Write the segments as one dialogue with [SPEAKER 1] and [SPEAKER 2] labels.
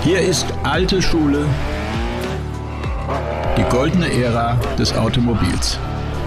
[SPEAKER 1] Hier ist alte Schule, die goldene Ära des Automobils.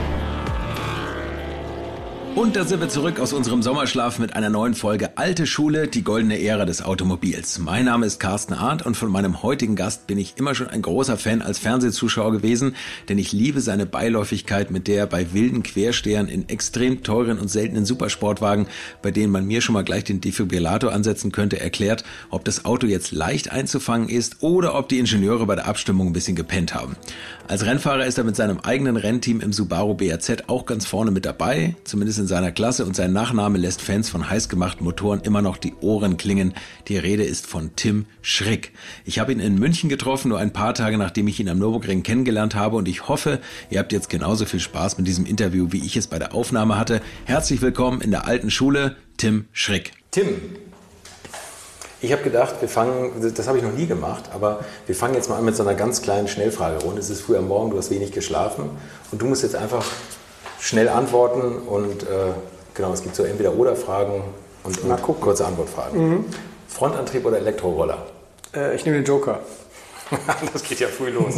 [SPEAKER 1] Und da sind wir zurück aus unserem Sommerschlaf mit einer neuen Folge Alte Schule, die goldene Ära des Automobils. Mein Name ist Carsten Arndt und von meinem heutigen Gast bin ich immer schon ein großer Fan als Fernsehzuschauer gewesen, denn ich liebe seine Beiläufigkeit, mit der er bei wilden Querstehern in extrem teuren und seltenen Supersportwagen, bei denen man mir schon mal gleich den Defibrillator ansetzen könnte, erklärt, ob das Auto jetzt leicht einzufangen ist oder ob die Ingenieure bei der Abstimmung ein bisschen gepennt haben. Als Rennfahrer ist er mit seinem eigenen Rennteam im Subaru BRZ auch ganz vorne mit dabei, zumindest in seiner Klasse, und sein Nachname lässt Fans von heißgemachten Motoren immer noch die Ohren klingen. Die Rede ist von Tim Schrick. Ich habe ihn in München getroffen, nur ein paar Tage nachdem ich ihn am Nürburgring kennengelernt habe, und ich hoffe, ihr habt jetzt genauso viel Spaß mit diesem Interview, wie ich es bei der Aufnahme hatte. Herzlich willkommen in der alten Schule, Tim Schrick.
[SPEAKER 2] Tim, ich habe gedacht, wir fangen, das habe ich noch nie gemacht, aber wir fangen jetzt mal an mit so einer ganz kleinen Schnellfragerunde. Es ist früh am Morgen, du hast wenig geschlafen und du musst jetzt einfach schnell antworten und genau, es gibt so Entweder-Oder-Fragen und kurze Antwortfragen. Frontantrieb oder Elektroroller?
[SPEAKER 3] Ich nehme den Joker.
[SPEAKER 2] Das geht ja früh los.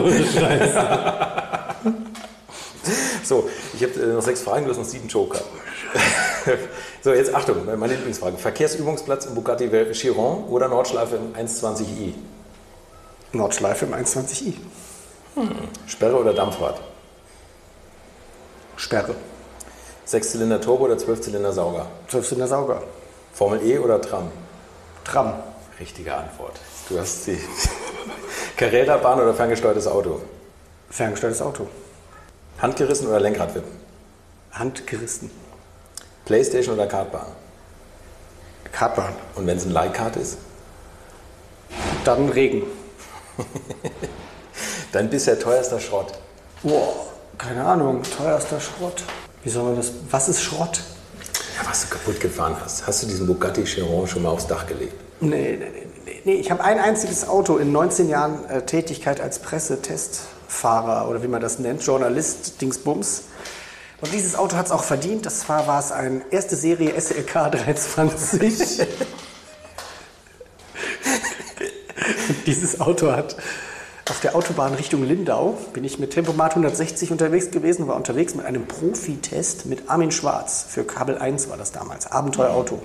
[SPEAKER 2] So, ich habe noch 6 Fragen, du hast noch 7 Joker. So, jetzt Achtung, meine Lieblingsfrage. Verkehrsübungsplatz im Bugatti Chiron oder Nordschleife im 120i?
[SPEAKER 3] Nordschleife im 120i.
[SPEAKER 2] Sperre oder Dampfrad?
[SPEAKER 3] Sperre.
[SPEAKER 2] 6-Zylinder Turbo oder 12-Zylinder Sauger?
[SPEAKER 3] 12-Zylinder Sauger.
[SPEAKER 2] Formel E oder Tram?
[SPEAKER 3] Tram.
[SPEAKER 2] Richtige Antwort. Du hast die Carrera-Bahn oder ferngesteuertes Auto?
[SPEAKER 3] Ferngesteuertes Auto.
[SPEAKER 2] Handgerissen oder Lenkradwippen?
[SPEAKER 3] Handgerissen.
[SPEAKER 2] Playstation oder Kartbahn?
[SPEAKER 3] Kartbahn.
[SPEAKER 2] Und wenn es ein Leihkart ist?
[SPEAKER 3] Dann Regen.
[SPEAKER 2] Dein bisher teuerster Schrott?
[SPEAKER 3] Boah, keine Ahnung, teuerster Schrott. Wie soll man das? Was ist Schrott?
[SPEAKER 2] Ja, was du kaputt gefahren hast. Hast du diesen Bugatti Chiron schon mal aufs Dach gelegt?
[SPEAKER 3] Nee. Ich habe ein einziges Auto in 19 Jahren Tätigkeit als Pressetestfahrer oder wie man das nennt, Journalist, Dingsbums. Und dieses Auto hat es auch verdient. Das war es ein erste Serie SLK 320. Und dieses Auto hat auf der Autobahn Richtung Lindau, bin ich mit Tempomat 160 unterwegs gewesen, war unterwegs mit einem Profitest mit Armin Schwarz. Für Kabel 1 war das damals, Abenteuerauto.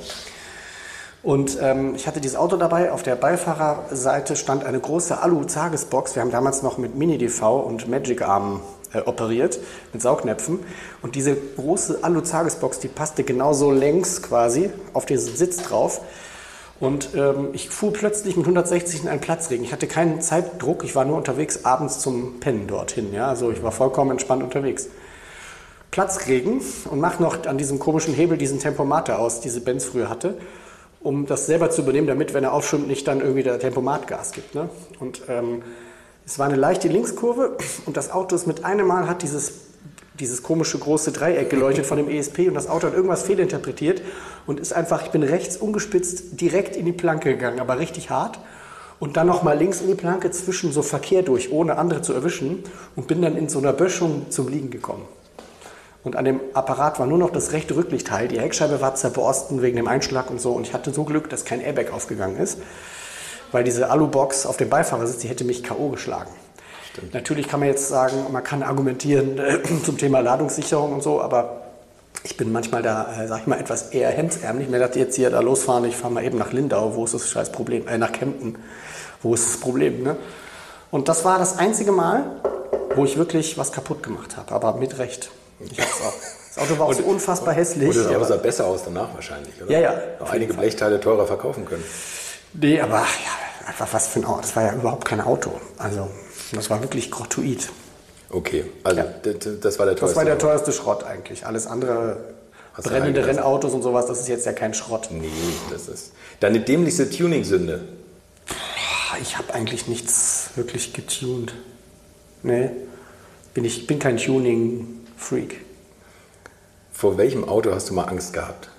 [SPEAKER 3] Und ich hatte dieses Auto dabei, auf der Beifahrerseite stand eine große Alu-Tagesbox. Wir haben damals noch mit Mini-DV und Magic-Armen operiert, mit Saugnäpfen. Und diese große Alu-Tagesbox, die passte genauso längs quasi auf diesen Sitz drauf. Und ich fuhr plötzlich mit 160 in einen Platzregen. Ich hatte keinen Zeitdruck, ich war nur unterwegs abends zum Pennen dorthin. Ja? Also ich war vollkommen entspannt unterwegs. Platzregen und mach noch an diesem komischen Hebel diesen Tempomater aus, diese Benz früher hatte, um das selber zu übernehmen, damit, wenn er aufschwimmt, nicht dann irgendwie der Tempomat Gas gibt. Ne? Und es war eine leichte Linkskurve und das Auto ist mit einem Mal hat dieses komische große Dreieck geleuchtet von dem ESP und das Auto hat irgendwas fehlinterpretiert und ist einfach, ich bin rechts ungespitzt direkt in die Planke gegangen, aber richtig hart und dann nochmal links in die Planke zwischen so Verkehr durch, ohne andere zu erwischen und bin dann in so einer Böschung zum Liegen gekommen. Und an dem Apparat war nur noch das rechte Rücklichtteil, die Heckscheibe war zerborsten wegen dem Einschlag und so und ich hatte so Glück, dass kein Airbag aufgegangen ist, weil diese Alubox auf dem Beifahrersitz, die hätte mich K.O. geschlagen. Stimmt. Natürlich kann man jetzt sagen, man kann argumentieren zum Thema Ladungssicherung und so, aber ich bin manchmal da, sag ich mal, etwas eher hemdsärmlich. Mir dachte jetzt hier da losfahren, ich fahre mal eben nach Lindau, wo ist das scheiß Problem? Nach Kempten, wo ist das Problem? Ne? Und das war das einzige Mal, wo ich wirklich was kaputt gemacht habe, aber mit Recht. Ich hab's auch. Das Auto war auch so unfassbar hässlich.
[SPEAKER 2] Und das Auto sah besser aus danach wahrscheinlich, oder?
[SPEAKER 3] Ja.
[SPEAKER 2] Noch einige Blechteile teurer verkaufen können.
[SPEAKER 3] Nee, aber ja, einfach was für ein Auto. Das war ja überhaupt kein Auto. Also, das war wirklich gratuit.
[SPEAKER 2] Okay, also ja. Das war der teuerste.
[SPEAKER 3] Das war der teuerste Schrott eigentlich. Alles andere, brennende Rennautos und sowas, das ist jetzt ja kein Schrott.
[SPEAKER 2] Nee, das ist deine dämlichste Tuning-Sünde.
[SPEAKER 3] Ich habe eigentlich nichts wirklich getuned. Nee, ich bin kein Tuning-Freak.
[SPEAKER 2] Vor welchem Auto hast du mal Angst gehabt?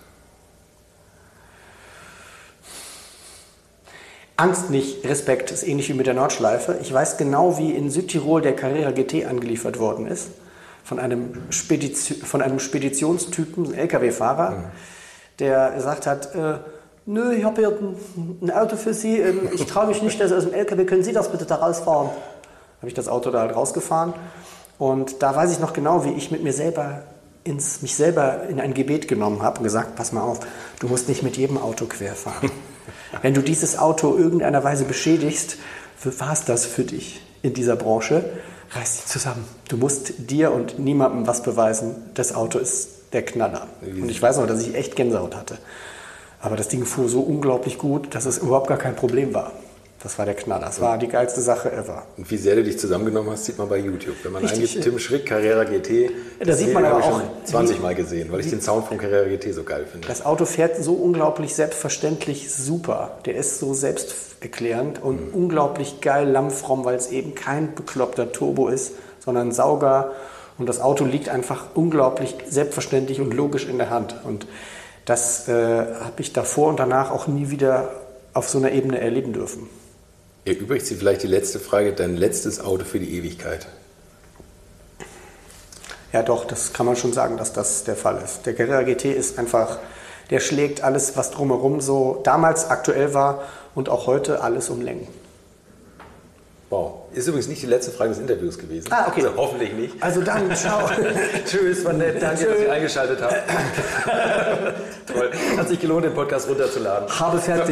[SPEAKER 3] Angst nicht, Respekt, ist ähnlich wie mit der Nordschleife. Ich weiß genau, wie in Südtirol der Carrera GT angeliefert worden ist. Von einem Speditionstypen, ein LKW-Fahrer, der gesagt hat, nö, ich habe hier ein Auto für Sie, ich traue mich nicht, dass aus dem LKW, können Sie das bitte da rausfahren? Habe ich das Auto da halt rausgefahren und da weiß ich noch genau, wie ich mit mich selber in ein Gebet genommen habe und gesagt, pass mal auf, du musst nicht mit jedem Auto querfahren. Wenn du dieses Auto irgendeiner Weise beschädigst, war es das für dich in dieser Branche, reiß dich zusammen. Du musst dir und niemandem was beweisen, das Auto ist der Knaller. Und ich weiß noch, dass ich echt Gänsehaut hatte. Aber das Ding fuhr so unglaublich gut, dass es überhaupt gar kein Problem war. Das war der Knaller. Das war die geilste Sache ever.
[SPEAKER 2] Und wie sehr du dich zusammengenommen hast, sieht man bei YouTube. Wenn man
[SPEAKER 3] Richtig.
[SPEAKER 2] eingibt, Tim Schrick, Carrera GT,
[SPEAKER 3] da sieht man aber auch
[SPEAKER 2] 20 Mal gesehen, weil ich den Sound von Carrera GT so geil finde.
[SPEAKER 3] Das Auto fährt so unglaublich selbstverständlich super. Der ist so selbsterklärend und unglaublich geil lammfromm, weil es eben kein bekloppter Turbo ist, sondern ein Sauger. Und das Auto liegt einfach unglaublich selbstverständlich und logisch in der Hand. Und das habe ich davor und danach auch nie wieder auf so einer Ebene erleben dürfen.
[SPEAKER 2] Erübrigt sich vielleicht die letzte Frage, dein letztes Auto für die Ewigkeit?
[SPEAKER 3] Ja doch, das kann man schon sagen, dass das der Fall ist. Der Carrera GT ist einfach, der schlägt alles, was drumherum so damals aktuell war und auch heute alles um Längen.
[SPEAKER 2] Wow. Ist übrigens nicht die letzte Frage des Interviews gewesen.
[SPEAKER 3] Ah, okay.
[SPEAKER 2] Also hoffentlich nicht.
[SPEAKER 3] Also dann, ciao.
[SPEAKER 2] Tschüss, war nett. Danke, dass ihr eingeschaltet habt. Toll. Hat sich gelohnt, den Podcast runterzuladen.
[SPEAKER 3] Habe fertig.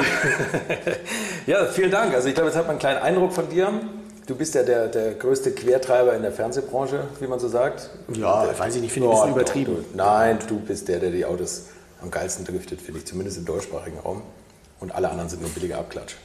[SPEAKER 2] Ja, vielen Dank. Also ich glaube, jetzt hat man einen kleinen Eindruck von dir. Du bist ja der größte Quertreiber in der Fernsehbranche, wie man so sagt.
[SPEAKER 3] Ja, weiß ich nicht, finde ich ein bisschen übertrieben.
[SPEAKER 2] Nein, du bist der die Autos am geilsten driftet, finde ich, zumindest im deutschsprachigen Raum. Und alle anderen sind nur billiger Abklatsch.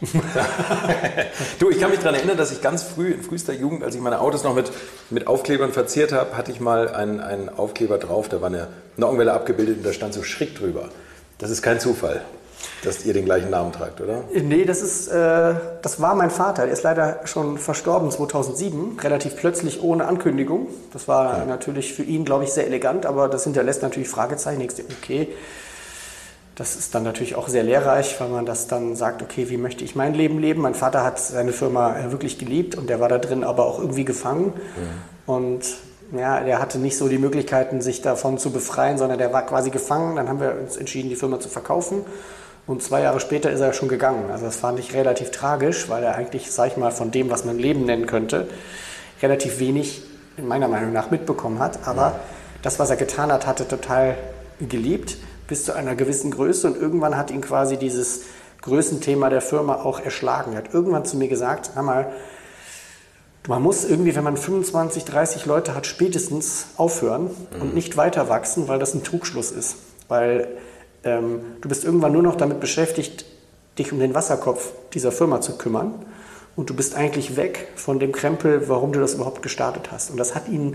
[SPEAKER 2] Du, ich kann mich daran erinnern, dass ich ganz früh, in frühester Jugend, als ich meine Autos noch mit Aufklebern verziert habe, hatte ich mal einen Aufkleber drauf, da war eine Nockenwelle abgebildet und da stand so Schrick drüber. Das ist kein Zufall, dass ihr den gleichen Namen tragt, oder?
[SPEAKER 3] Nee, das war mein Vater. Der ist leider schon verstorben 2007, relativ plötzlich ohne Ankündigung. Das war natürlich für ihn, glaube ich, sehr elegant, aber das hinterlässt natürlich Fragezeichen. Ich denke, okay, das ist dann natürlich auch sehr lehrreich, weil man das dann sagt, okay, wie möchte ich mein Leben leben? Mein Vater hat seine Firma wirklich geliebt und der war da drin aber auch irgendwie gefangen. Und ja, der hatte nicht so die Möglichkeiten, sich davon zu befreien, sondern der war quasi gefangen. Dann haben wir uns entschieden, die Firma zu verkaufen. Und 2 Jahre später ist er schon gegangen. Also das fand ich relativ tragisch, weil er eigentlich, sag ich mal, von dem, was man Leben nennen könnte, relativ wenig, in meiner Meinung nach, mitbekommen hat. Aber das, was er getan hat, hat er total geliebt, bis zu einer gewissen Größe. Und irgendwann hat ihn quasi dieses Größenthema der Firma auch erschlagen. Er hat irgendwann zu mir gesagt, hör mal, man muss irgendwie, wenn man 25, 30 Leute hat, spätestens aufhören und nicht weiter wachsen, weil das ein Trugschluss ist. Weil du bist irgendwann nur noch damit beschäftigt, dich um den Wasserkopf dieser Firma zu kümmern. Und du bist eigentlich weg von dem Krempel, warum du das überhaupt gestartet hast. Und das hat ihn,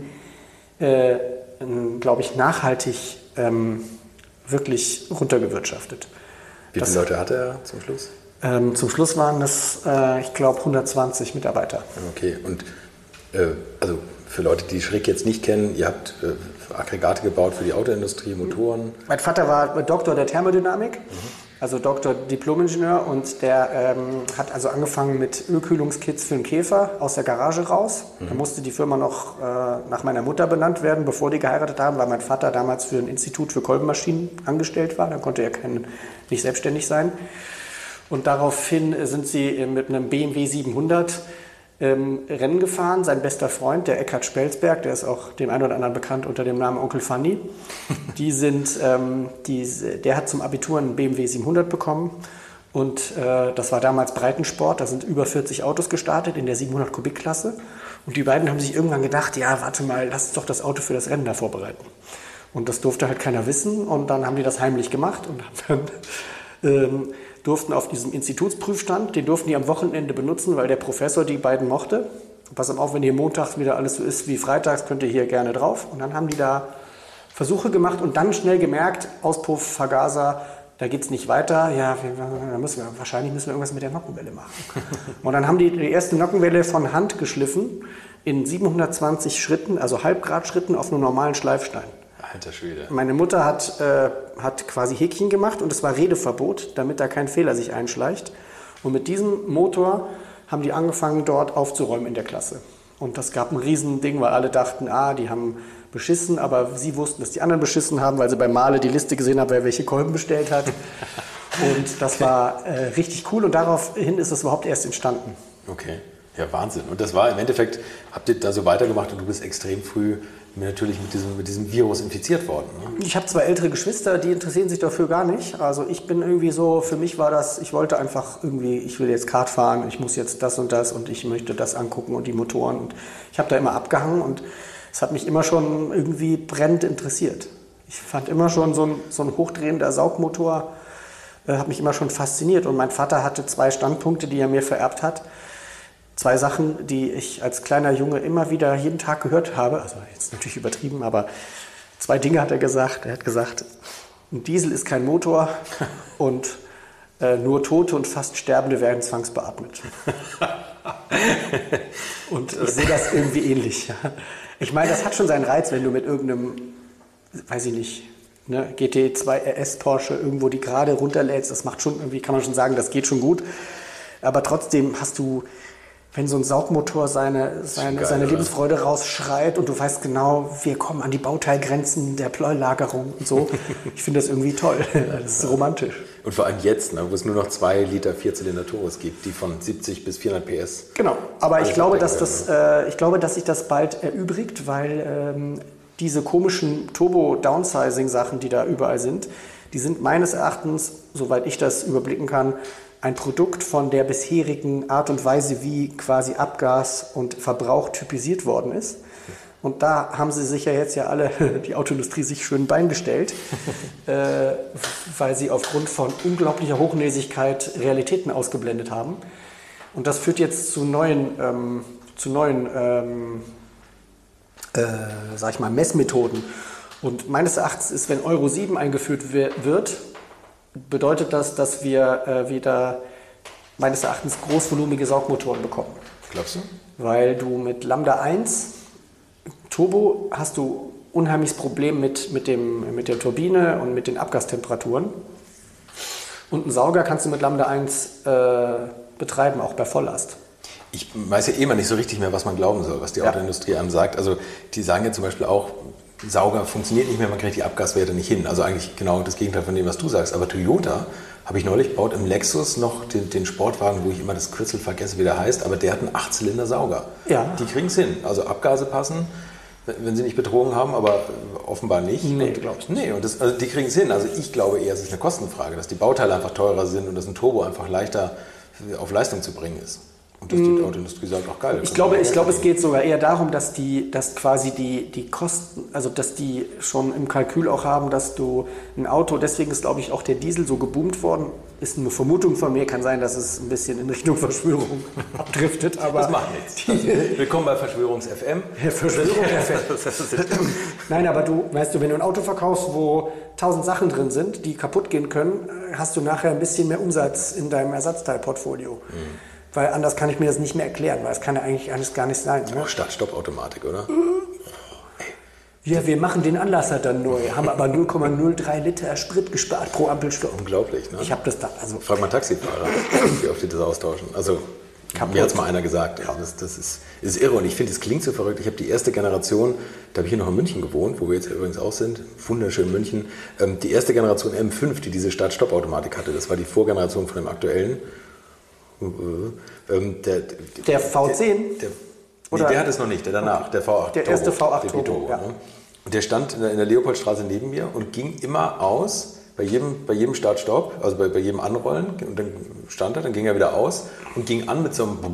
[SPEAKER 3] glaube ich, nachhaltig wirklich runtergewirtschaftet.
[SPEAKER 2] Wie viele Leute hatte er zum Schluss?
[SPEAKER 3] Zum Schluss waren das, ich glaube, 120 Mitarbeiter.
[SPEAKER 2] Okay, und also für Leute, die Schrick jetzt nicht kennen, ihr habt Aggregate gebaut für die Autoindustrie, Motoren.
[SPEAKER 3] Mein Vater war Doktor der Thermodynamik, also Doktor Diplomingenieur, und der hat also angefangen mit Ölkühlungskits für den Käfer aus der Garage raus. Da musste die Firma noch nach meiner Mutter benannt werden, bevor die geheiratet haben, weil mein Vater damals für ein Institut für Kolbenmaschinen angestellt war. Dann konnte er nicht selbstständig sein. Und daraufhin sind sie mit einem BMW 700 Rennen gefahren. Sein bester Freund, der Eckhard Spelsberg, der ist auch dem einen oder anderen bekannt unter dem Namen Onkel Fanny. Der hat zum Abitur einen BMW 700 bekommen. Und das war damals Breitensport. Da sind über 40 Autos gestartet in der 700 Kubik-Klasse. Und die beiden haben sich irgendwann gedacht, ja, warte mal, lass uns doch das Auto für das Rennen da vorbereiten. Und das durfte halt keiner wissen. Und dann haben die das heimlich gemacht und haben dann durften auf diesem Institutsprüfstand, den durften die am Wochenende benutzen, weil der Professor die beiden mochte. Pass auf, wenn hier montags wieder alles so ist wie freitags, könnt ihr hier gerne drauf. Und dann haben die da Versuche gemacht und dann schnell gemerkt, Auspuff, Vergaser, da geht es nicht weiter. Ja, wahrscheinlich müssen wir irgendwas mit der Nockenwelle machen. Und dann haben die erste Nockenwelle von Hand geschliffen in 720 Schritten, also Halbgradschritten auf einem normalen Schleifstein.
[SPEAKER 2] Alter Schwede.
[SPEAKER 3] Meine Mutter hat quasi Häkchen gemacht und es war Redeverbot, damit da kein Fehler sich einschleicht. Und mit diesem Motor haben die angefangen, dort aufzuräumen in der Klasse. Und das gab ein Riesending, weil alle dachten, die haben beschissen, aber sie wussten, dass die anderen beschissen haben, weil sie bei Male die Liste gesehen haben, wer welche Kolben bestellt hat. Und das war richtig cool und daraufhin ist es überhaupt erst entstanden.
[SPEAKER 2] Okay, ja Wahnsinn. Und das war im Endeffekt, habt ihr da so weitergemacht und du bist extrem früh natürlich mit diesem Virus infiziert worden. Ne?
[SPEAKER 3] Ich habe 2 ältere Geschwister, die interessieren sich dafür gar nicht. Also ich bin irgendwie so, für mich war das, ich wollte einfach irgendwie, ich will jetzt Kart fahren, ich muss jetzt das und ich möchte das angucken und die Motoren. Und ich habe da immer abgehangen und es hat mich immer schon irgendwie brennend interessiert. Ich fand immer schon so ein hochdrehender Saugmotor, hat mich immer schon fasziniert. Und mein Vater hatte 2 Standpunkte, die er mir vererbt hat. 2 Sachen, die ich als kleiner Junge immer wieder jeden Tag gehört habe. Also jetzt natürlich übertrieben, aber 2 Dinge hat er gesagt. Er hat gesagt, ein Diesel ist kein Motor und nur Tote und fast Sterbende werden zwangsbeatmet. Und ich sehe das irgendwie ähnlich. Ich meine, das hat schon seinen Reiz, wenn du mit irgendeinem, weiß ich nicht, ne, GT2 RS Porsche irgendwo die gerade runterlädst. Das macht schon irgendwie, kann man schon sagen, das geht schon gut. Aber trotzdem hast du, wenn so ein Saugmotor seine Lebensfreude rausschreit und du weißt genau, wir kommen an die Bauteilgrenzen der Pleuelagerung und so. Ich finde das irgendwie toll. Das ist romantisch.
[SPEAKER 2] Und vor allem jetzt, ne, wo es nur noch 2 Liter Vierzylinder-Turbos gibt, die von 70 bis 400 PS.
[SPEAKER 3] Genau, aber ich glaube, dass sich das bald erübrigt, weil diese komischen Turbo-Downsizing-Sachen, die da überall sind, die sind meines Erachtens, soweit ich das überblicken kann, ein Produkt von der bisherigen Art und Weise, wie quasi Abgas und Verbrauch typisiert worden ist. Und da haben sie sich ja jetzt ja alle, die Autoindustrie, sich schön ein Bein gestellt, weil sie aufgrund von unglaublicher Hochnäsigkeit Realitäten ausgeblendet haben. Und das führt jetzt zu neuen sag ich mal, Messmethoden. Und meines Erachtens ist, wenn Euro 7 eingeführt wird, bedeutet das, dass wir wieder meines Erachtens großvolumige Saugmotoren bekommen.
[SPEAKER 2] Glaubst du?
[SPEAKER 3] Weil du mit Lambda 1 Turbo hast du unheimliches Problem mit der Turbine und mit den Abgastemperaturen. Und einen Sauger kannst du mit Lambda 1 betreiben, auch bei Volllast.
[SPEAKER 2] Ich weiß ja immer nicht so richtig mehr, was man glauben soll, was die Autoindustrie einem sagt. Also die sagen ja zum Beispiel auch, Sauger funktioniert nicht mehr, man kriegt die Abgaswerte nicht hin. Also eigentlich genau das Gegenteil von dem, was du sagst. Aber Toyota, habe ich neulich, baut im Lexus noch den Sportwagen, wo ich immer das Kürzel vergesse, wie der heißt, aber der hat einen 8-Zylinder-Sauger.
[SPEAKER 3] Ja.
[SPEAKER 2] Die kriegen es hin. Also Abgase passen, wenn sie nicht betrogen haben, aber offenbar nicht.
[SPEAKER 3] Nee, glaube ich nicht.
[SPEAKER 2] Nee, und also die kriegen es hin. Also ich glaube eher, es ist eine Kostenfrage, dass die Bauteile einfach teurer sind und dass ein Turbo einfach leichter auf Leistung zu bringen ist. Und dass die Autoindustrie sagt, auch geil.
[SPEAKER 3] Ich glaube, es geht sogar eher darum, dass quasi die Kosten, also dass die schon im Kalkül auch haben, dass du ein Auto, deswegen ist, glaube ich, auch der Diesel so geboomt worden, ist eine Vermutung von mir, kann sein, dass es ein bisschen in Richtung Verschwörung abdriftet, aber...
[SPEAKER 2] Das macht nichts. Willkommen bei Verschwörungs-FM.
[SPEAKER 3] Verschwörung-FM. Nein, aber weißt du, wenn du ein Auto verkaufst, wo 1000 Sachen drin sind, die kaputt gehen können, hast du nachher ein bisschen mehr Umsatz in deinem Ersatzteilportfolio. Weil anders kann ich mir das nicht mehr erklären, weil es kann ja eigentlich alles gar nicht sein. Ne?
[SPEAKER 2] Auch Start-Stopp-Automatik, oder?
[SPEAKER 3] Ja, wir machen den Anlasser dann neu, haben aber 0,03 Liter Sprit gespart pro Ampelstopp.
[SPEAKER 2] Unglaublich, ne?
[SPEAKER 3] Ich habe das da, also...
[SPEAKER 2] Frag mal Taxifahrer, wie oft die das austauschen. Also, mir hat es mal einer gesagt, ja, das ist irre und ich finde, es klingt so verrückt. Ich habe die erste Generation, da habe ich hier noch in München gewohnt, wo wir jetzt übrigens auch sind, wunderschön München, die erste Generation M5, die diese Start-Stopp-Automatik hatte, das war die Vorgeneration von dem aktuellen.
[SPEAKER 3] Der V10?
[SPEAKER 2] Der hat es noch nicht, der danach, der V8
[SPEAKER 3] Der erste V8 Turbo, ja.
[SPEAKER 2] Ne? Und der stand in der Leopoldstraße neben mir und ging immer aus, bei jedem Start-Stopp, also bei jedem Anrollen, und dann stand er, dann ging er wieder aus und ging an mit so einem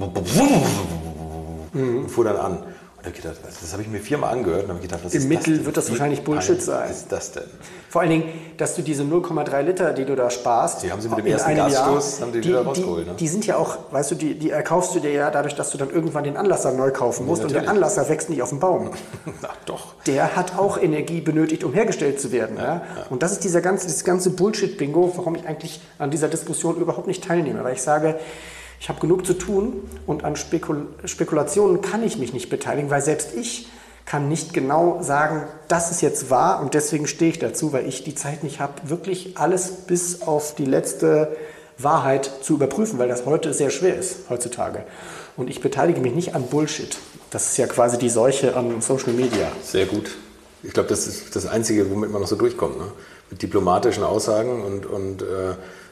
[SPEAKER 2] und fuhr dann an. Und ich gedacht, das habe ich mir 4-mal angehört und habe gedacht, was ist das?
[SPEAKER 3] Im Mittel wird das wahrscheinlich Bullshit sein.
[SPEAKER 2] Was ist das denn?
[SPEAKER 3] Vor allen Dingen, dass du diese 0,3 Liter, die du da sparst,
[SPEAKER 2] die haben sie mit dem ersten Gasstoß wieder rausgeholt. Ne?
[SPEAKER 3] Die sind ja auch, weißt du, die erkaufst du dir ja dadurch, dass du dann irgendwann den Anlasser neu kaufen musst. Und der Anlasser wächst nicht auf dem Baum.
[SPEAKER 2] Ach doch.
[SPEAKER 3] Der hat auch Energie benötigt, um hergestellt zu werden. Ja. Und das ist dieses ganze Bullshit-Bingo, warum ich eigentlich an dieser Diskussion überhaupt nicht teilnehme. Weil ich sage, ich habe genug zu tun und an Spekulationen kann ich mich nicht beteiligen, weil selbst ich kann nicht genau sagen, das ist jetzt wahr und deswegen stehe ich dazu, weil ich die Zeit nicht habe, wirklich alles bis auf die letzte Wahrheit zu überprüfen, weil das heute sehr schwer ist, heutzutage. Und ich beteilige mich nicht an Bullshit. Das ist ja quasi die Seuche an Social Media.
[SPEAKER 2] Sehr gut. Ich glaube, das ist das Einzige, womit man noch so durchkommt. Ne? Mit diplomatischen Aussagen und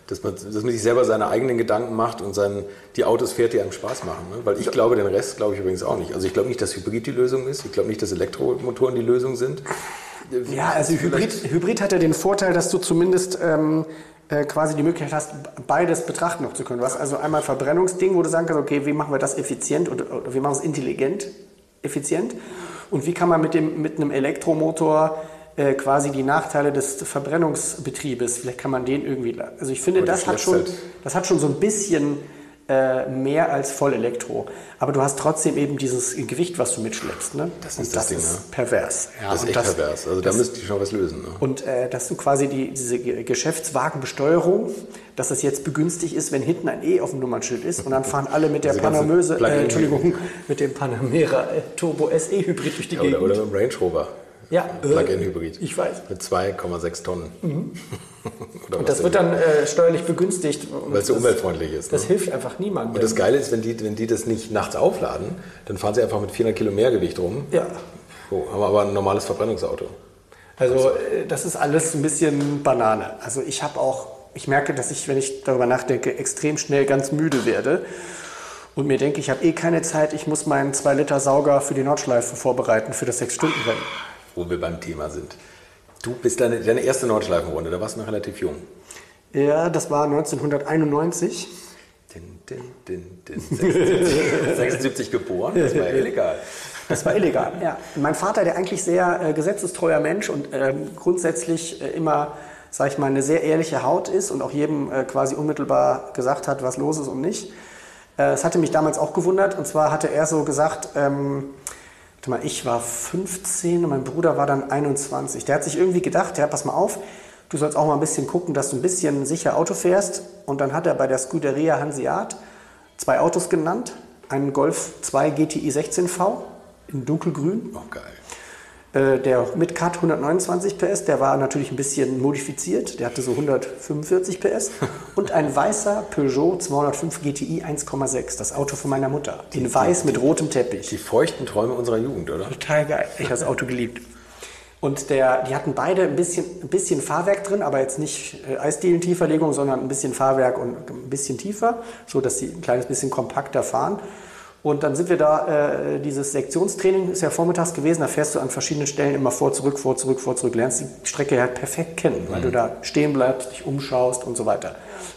[SPEAKER 2] dass man sich selber seine eigenen Gedanken macht und die Autos fährt, die einem Spaß machen. Ne? Weil ich glaube, den Rest glaube ich übrigens auch nicht. Also ich glaube nicht, dass Hybrid die Lösung ist. Ich glaube nicht, dass Elektromotoren die Lösung sind.
[SPEAKER 3] Ja, also Hybrid hat ja den Vorteil, dass du zumindest quasi die Möglichkeit hast, beides betrachten noch zu können. Du hast also einmal Verbrennungsding, wo du sagen kannst, okay, wie machen wir das effizient oder wie machen wir es intelligent effizient und wie kann man mit einem Elektromotor quasi die Nachteile des Verbrennungsbetriebes, vielleicht kann man den irgendwie, also ich finde, das hat schon so ein bisschen mehr als Vollelektro. Aber du hast trotzdem eben dieses Gewicht, was du mitschleppst. Ne?
[SPEAKER 2] Das ist das Ding,
[SPEAKER 3] pervers. Ja,
[SPEAKER 2] das ist echt pervers. Also da müsste ich schon was lösen. Ne?
[SPEAKER 3] Und dass du quasi diese Geschäftswagenbesteuerung, dass das jetzt begünstigt ist, wenn hinten ein E auf dem Nummernschild ist und dann fahren alle mit der mit dem Panamera Turbo SE Hybrid durch die Gegend.
[SPEAKER 2] Oder mit dem Range Rover.
[SPEAKER 3] Ja,
[SPEAKER 2] Plug-in-Hybrid.
[SPEAKER 3] Ich weiß.
[SPEAKER 2] Mit 2,6 Tonnen.
[SPEAKER 3] Mhm. Und das wird dann steuerlich begünstigt.
[SPEAKER 2] Weil es so umweltfreundlich ist.
[SPEAKER 3] Das hilft einfach niemandem.
[SPEAKER 2] Und das Geile ist, wenn die das nicht nachts aufladen, dann fahren sie einfach mit 400 Kilo mehr Gewicht rum.
[SPEAKER 3] Ja.
[SPEAKER 2] So, haben aber ein normales Verbrennungsauto.
[SPEAKER 3] Also das ist alles ein bisschen Banane. Also ich merke, dass ich, wenn ich darüber nachdenke, extrem schnell ganz müde werde. Und mir denke, ich habe keine Zeit, ich muss meinen 2-Liter-Sauger für die Nordschleife vorbereiten, für das 6-Stunden-Rennen.
[SPEAKER 2] Wo wir beim Thema sind. Du bist deine erste Nordschleifenrunde, da warst du noch relativ jung.
[SPEAKER 3] Ja, das war 1991.
[SPEAKER 2] 76 geboren, das war illegal.
[SPEAKER 3] Das war illegal, ja. Mein Vater, der eigentlich sehr gesetzestreuer Mensch und grundsätzlich immer, sag ich mal, eine sehr ehrliche Haut ist und auch jedem quasi unmittelbar gesagt hat, was los ist und nicht. Das hatte mich damals auch gewundert. Und zwar hatte er so gesagt, ich war 15 und mein Bruder war dann 21. Der hat sich irgendwie gedacht, ja, pass mal auf, du sollst auch mal ein bisschen gucken, dass du ein bisschen sicher Auto fährst. Und dann hat er bei der Scuderia Hanseat 2 Autos genannt. Einen Golf 2 GTI 16V in dunkelgrün.
[SPEAKER 2] Oh, geil.
[SPEAKER 3] Der mit Cut 129 PS, der war natürlich ein bisschen modifiziert. Der hatte so 145 PS. Und ein weißer Peugeot 205 GTI 1,6. Das Auto von meiner Mutter. In weiß mit rotem Teppich.
[SPEAKER 2] Die feuchten Träume unserer Jugend, oder?
[SPEAKER 3] Total geil. Ich habe das Auto geliebt. Und die hatten beide ein bisschen Fahrwerk drin, aber jetzt nicht Eisdielentieferlegung, sondern ein bisschen Fahrwerk und ein bisschen tiefer, so dass sie ein kleines bisschen kompakter fahren. Und dann sind wir da, dieses Sektionstraining ist ja vormittags gewesen, da fährst du an verschiedenen Stellen immer vor, zurück, lernst die Strecke halt perfekt kennen, weil du da stehen bleibst, dich umschaust und so weiter.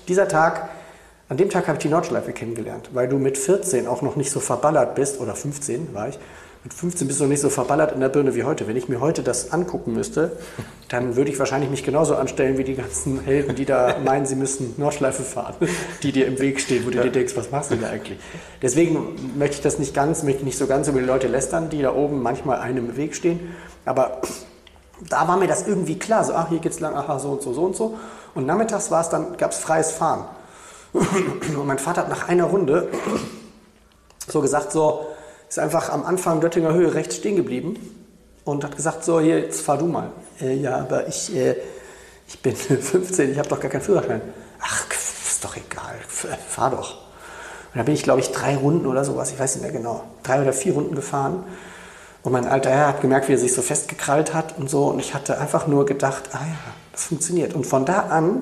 [SPEAKER 3] An dem Tag habe ich die Nordschleife kennengelernt, weil du mit 14 auch noch nicht so verballert bist, oder 15 war ich, mit 15 bist du noch nicht so verballert in der Birne wie heute. Wenn ich mir heute das angucken müsste, dann würde ich wahrscheinlich mich genauso anstellen wie die ganzen Helden, die da meinen, sie müssen Nordschleife fahren, die dir im Weg stehen, wo du dir denkst, was machst du da eigentlich? Deswegen möchte ich nicht so ganz über die Leute lästern, die da oben manchmal einem im Weg stehen. Aber da war mir das irgendwie klar, so, hier geht's lang, so und so, so und so. Und nachmittags gab es freies Fahren. Und mein Vater hat nach einer Runde so gesagt, ist einfach am Anfang Döttinger Höhe rechts stehen geblieben und hat gesagt, so, hier, jetzt fahr du mal. Ja, aber ich bin 15, ich habe doch gar keinen Führerschein. Ach, ist doch egal, fahr doch. Und da bin ich, glaube ich, 3 Runden oder sowas, ich weiß nicht mehr genau, 3 oder 4 Runden gefahren. Und mein alter Herr hat gemerkt, wie er sich so festgekrallt hat und so. Und ich hatte einfach nur gedacht, ja, das funktioniert. Und von da an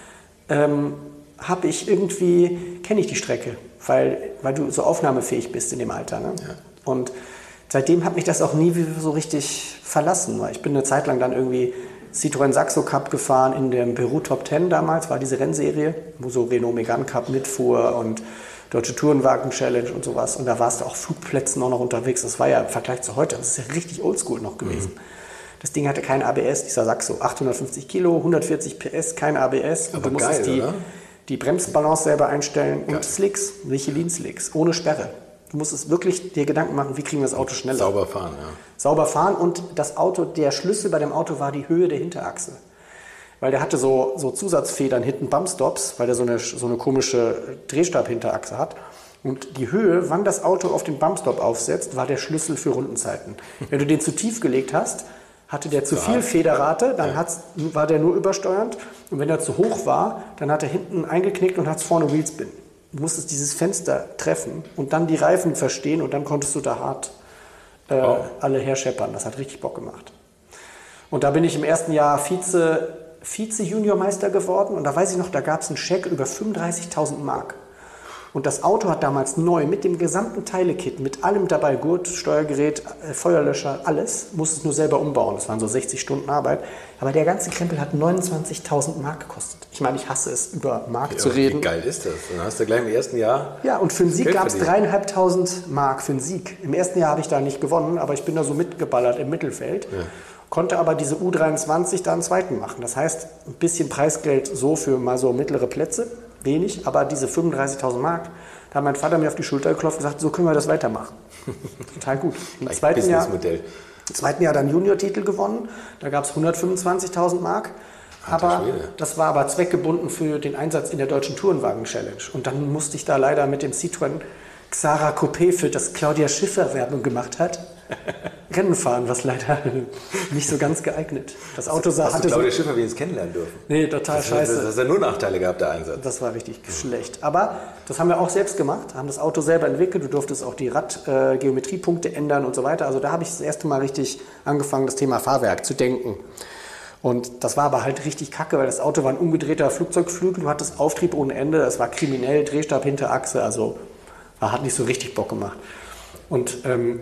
[SPEAKER 3] kenne ich die Strecke, weil du so aufnahmefähig bist in dem Alter. Ne? Ja. Und seitdem hat mich das auch nie so richtig verlassen, weil ich bin eine Zeit lang dann irgendwie Citroën Saxo Cup gefahren in dem Peru Top 10 damals, war diese Rennserie, wo so Renault Megane Cup mitfuhr und Deutsche Tourenwagen Challenge und sowas. Und da warst du auf Flugplätzen auch noch unterwegs. Das war ja im Vergleich zu heute, das ist ja richtig oldschool noch gewesen. Mhm. Das Ding hatte kein ABS, dieser Saxo, 850 Kilo, 140 PS, kein ABS.
[SPEAKER 2] Aber
[SPEAKER 3] du musstest
[SPEAKER 2] geil,
[SPEAKER 3] die Bremsbalance selber einstellen
[SPEAKER 2] geil.
[SPEAKER 3] Und Slicks, Michelin-Slicks, ohne Sperre. Du musstest wirklich dir Gedanken machen, wie kriegen wir das Auto schneller.
[SPEAKER 2] Sauber fahren, ja.
[SPEAKER 3] Sauber fahren und der Schlüssel bei dem Auto war die Höhe der Hinterachse. Weil der hatte so Zusatzfedern hinten, Bumpstops, weil der so eine komische Drehstab-Hinterachse hat. Und die Höhe, wann das Auto auf den Bumpstop aufsetzt, war der Schlüssel für Rundenzeiten. Wenn du den zu tief gelegt hast, hatte der zu viel Federrate, dann war der nur übersteuernd. Und wenn er zu hoch war, dann hat er hinten eingeknickt und hat vorne Wheelspin. Du musstest dieses Fenster treffen und dann die Reifen verstehen und dann konntest du da hart alle herscheppern. Das hat richtig Bock gemacht. Und da bin ich im ersten Jahr Vize-Juniormeister geworden und da weiß ich noch, da gab es einen Scheck über 35.000 Mark. Und das Auto hat damals neu mit dem gesamten Teilekit, mit allem dabei, Gurt, Steuergerät, Feuerlöscher, alles, musste es nur selber umbauen. Das waren so 60 Stunden Arbeit. Aber der ganze Krempel hat 29.000 Mark gekostet. Ich meine, ich hasse es, über Mark zu reden.
[SPEAKER 2] Wie geil ist das? Dann hast du gleich im ersten Jahr...
[SPEAKER 3] Ja, und für den Sieg gab es 3.500 Mark für den Sieg. Im ersten Jahr habe ich da nicht gewonnen, aber ich bin da so mitgeballert im Mittelfeld. Ja. Konnte aber diese U23 da einen zweiten machen. Das heißt, ein bisschen Preisgeld so für mal so mittlere Plätze. Wenig, aber diese 35.000 Mark, da hat mein Vater mir auf die Schulter geklopft und gesagt, so können wir das weitermachen. Total gut. Im zweiten Jahr dann Junior-Titel gewonnen, da gab es 125.000 Mark, aber das war aber zweckgebunden für den Einsatz in der Deutschen Tourenwagen-Challenge. Und dann musste ich da leider mit dem Citroën Xara Coupé, für das Claudia Schiffer Werbung gemacht hat, Rennen fahren, was leider nicht so ganz geeignet. Das Auto
[SPEAKER 2] hast du Claudia Schiffer wenigstens kennenlernen dürfen?
[SPEAKER 3] Nee, total scheiße.
[SPEAKER 2] Das hat ja nur Nachteile gehabt, der Einsatz.
[SPEAKER 3] Das war richtig schlecht. Aber das haben wir auch selbst gemacht, haben das Auto selber entwickelt. Du durftest auch die Radgeometriepunkte ändern und so weiter. Also da habe ich das erste Mal richtig angefangen, das Thema Fahrwerk zu denken. Und das war aber halt richtig kacke, weil das Auto war ein umgedrehter Flugzeugflügel. Du hattest Auftrieb ohne Ende. Es war kriminell, Drehstab hinter Achse. Also hat nicht so richtig Bock gemacht. Und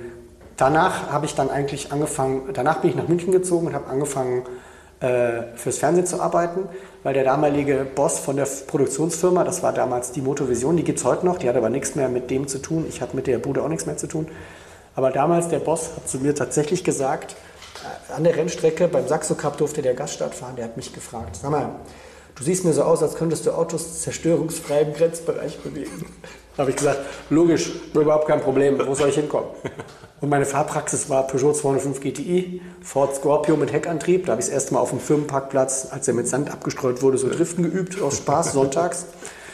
[SPEAKER 3] danach habe ich dann eigentlich angefangen, danach bin ich nach München gezogen und habe angefangen fürs Fernsehen zu arbeiten, weil der damalige Boss von der Produktionsfirma, das war damals die Motovision, die gibt es heute noch, die hat aber nichts mehr mit dem zu tun, ich hatte mit der Bude auch nichts mehr zu tun, aber damals der Boss hat zu mir tatsächlich gesagt, an der Rennstrecke beim Saxo Cup durfte der Gaststart fahren, der hat mich gefragt, sag mal, du siehst mir so aus, als könntest du Autos zerstörungsfrei im Grenzbereich bewegen. Da habe ich gesagt, logisch, überhaupt kein Problem, wo soll ich hinkommen? Und meine Fahrpraxis war Peugeot 205 GTI, Ford Scorpio mit Heckantrieb. Da habe ich das erste Mal auf dem Firmenparkplatz, als er mit Sand abgestreut wurde, so Driften geübt, aus Spaß, sonntags.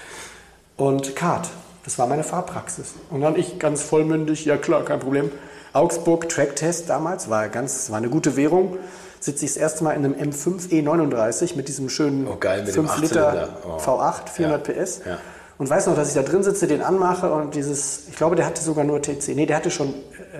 [SPEAKER 3] Und Kart, das war meine Fahrpraxis. Und dann ich ganz vollmündig, ja klar, kein Problem. Augsburg, Tracktest damals, war eine gute Währung. Sitze ich das erste Mal in einem M5 E39 mit diesem schönen 5 Liter V8, 400 PS. Ja. Und weiß noch, dass ich da drin sitze, den anmache und ich glaube, der hatte sogar nur TC. Nee, der hatte schon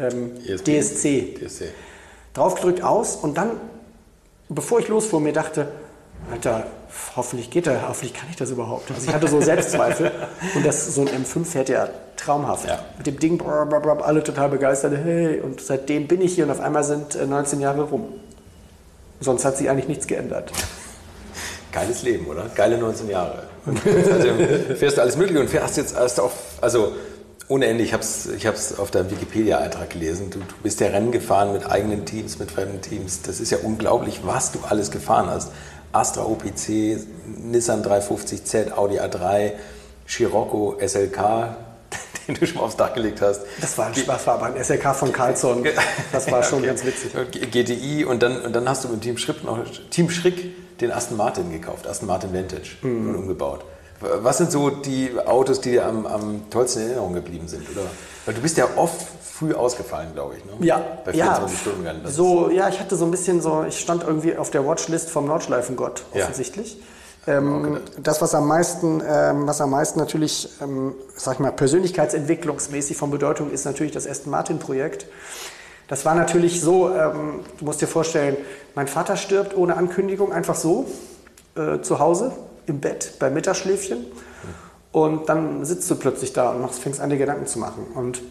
[SPEAKER 3] DSC. Draufgedrückt aus und dann, bevor ich losfuhr, mir dachte, Alter, hoffentlich kann ich das überhaupt. Also ich hatte so Selbstzweifel und so ein M5 fährt ja traumhaft. Ja. Mit dem Ding, alle total begeistert, hey, und seitdem bin ich hier und auf einmal sind 19 Jahre rum. Sonst hat sich eigentlich nichts geändert.
[SPEAKER 2] Geiles Leben, oder? Geile 19 Jahre. Und fährst du alles Mögliche und fährst jetzt also ohne Ende, ich hab's auf deinem Wikipedia-Eintrag gelesen, du bist ja Rennen gefahren mit eigenen Teams, mit fremden Teams. Das ist ja unglaublich, was du alles gefahren hast. Astra OPC, Nissan 350Z, Audi A3, Scirocco, SLK, den du schon mal aufs Dach gelegt hast.
[SPEAKER 3] Das war ein Spaß, war aber ein SLK von Carlsson. Das war schon ganz witzig.
[SPEAKER 2] GTI und dann hast du mit Team Schrick den Aston Martin gekauft, Aston Martin Vantage und umgebaut. Was sind so die Autos, die dir am tollsten in Erinnerung geblieben sind? Oder? Weil du bist ja oft früh ausgefallen, glaube ich. Ne?
[SPEAKER 3] Ja,
[SPEAKER 2] bei 24 Stunden Rennen.
[SPEAKER 3] Ich hatte so ein bisschen ich stand irgendwie auf der Watchlist vom Nordschleifengott, offensichtlich. Ja. Das, was am meisten natürlich, sag ich mal, persönlichkeitsentwicklungsmäßig von Bedeutung ist, natürlich das Aston Martin Projekt. Das war natürlich so, du musst dir vorstellen, mein Vater stirbt ohne Ankündigung, einfach so, zu Hause, im Bett, beim Mittagsschläfchen. Und dann sitzt du plötzlich da und fängst an, dir Gedanken zu machen. Und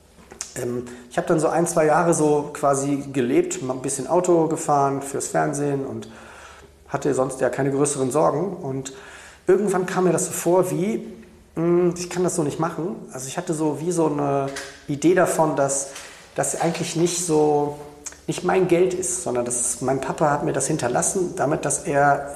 [SPEAKER 3] ich habe dann so 1-2 Jahre so quasi gelebt, mal ein bisschen Auto gefahren fürs Fernsehen und hatte sonst ja keine größeren Sorgen. Und irgendwann kam mir das so vor wie, ich kann das so nicht machen. Also ich hatte so wie so eine Idee davon, dass das eigentlich nicht mein Geld ist, sondern mein Papa hat mir das hinterlassen, damit, dass er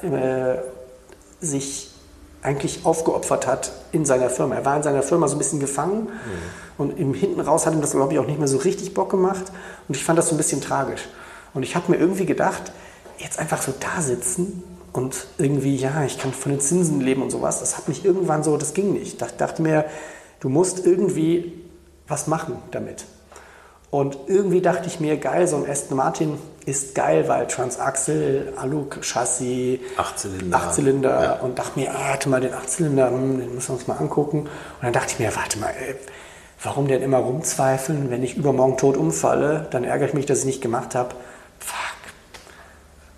[SPEAKER 3] sich eigentlich aufgeopfert hat in seiner Firma. Er war in seiner Firma so ein bisschen gefangen und hinten raus hat ihm das, glaube ich, auch nicht mehr so richtig Bock gemacht und ich fand das so ein bisschen tragisch. Und ich habe mir irgendwie gedacht, jetzt einfach so da sitzen und irgendwie, ich kann von den Zinsen leben und sowas, das hat mich irgendwann so, das ging nicht. Ich dachte mir, du musst irgendwie was machen damit. Und irgendwie dachte ich mir, geil, so ein Aston Martin ist geil, weil Transaxle, Alu-Chassis, 8-Zylinder und dachte mir, warte mal, den 8-Zylinder, den müssen wir uns mal angucken. Und dann dachte ich mir, warte mal, warum denn immer rumzweifeln? Wenn ich übermorgen tot umfalle, dann ärgere ich mich, dass ich nicht gemacht habe. Fuck.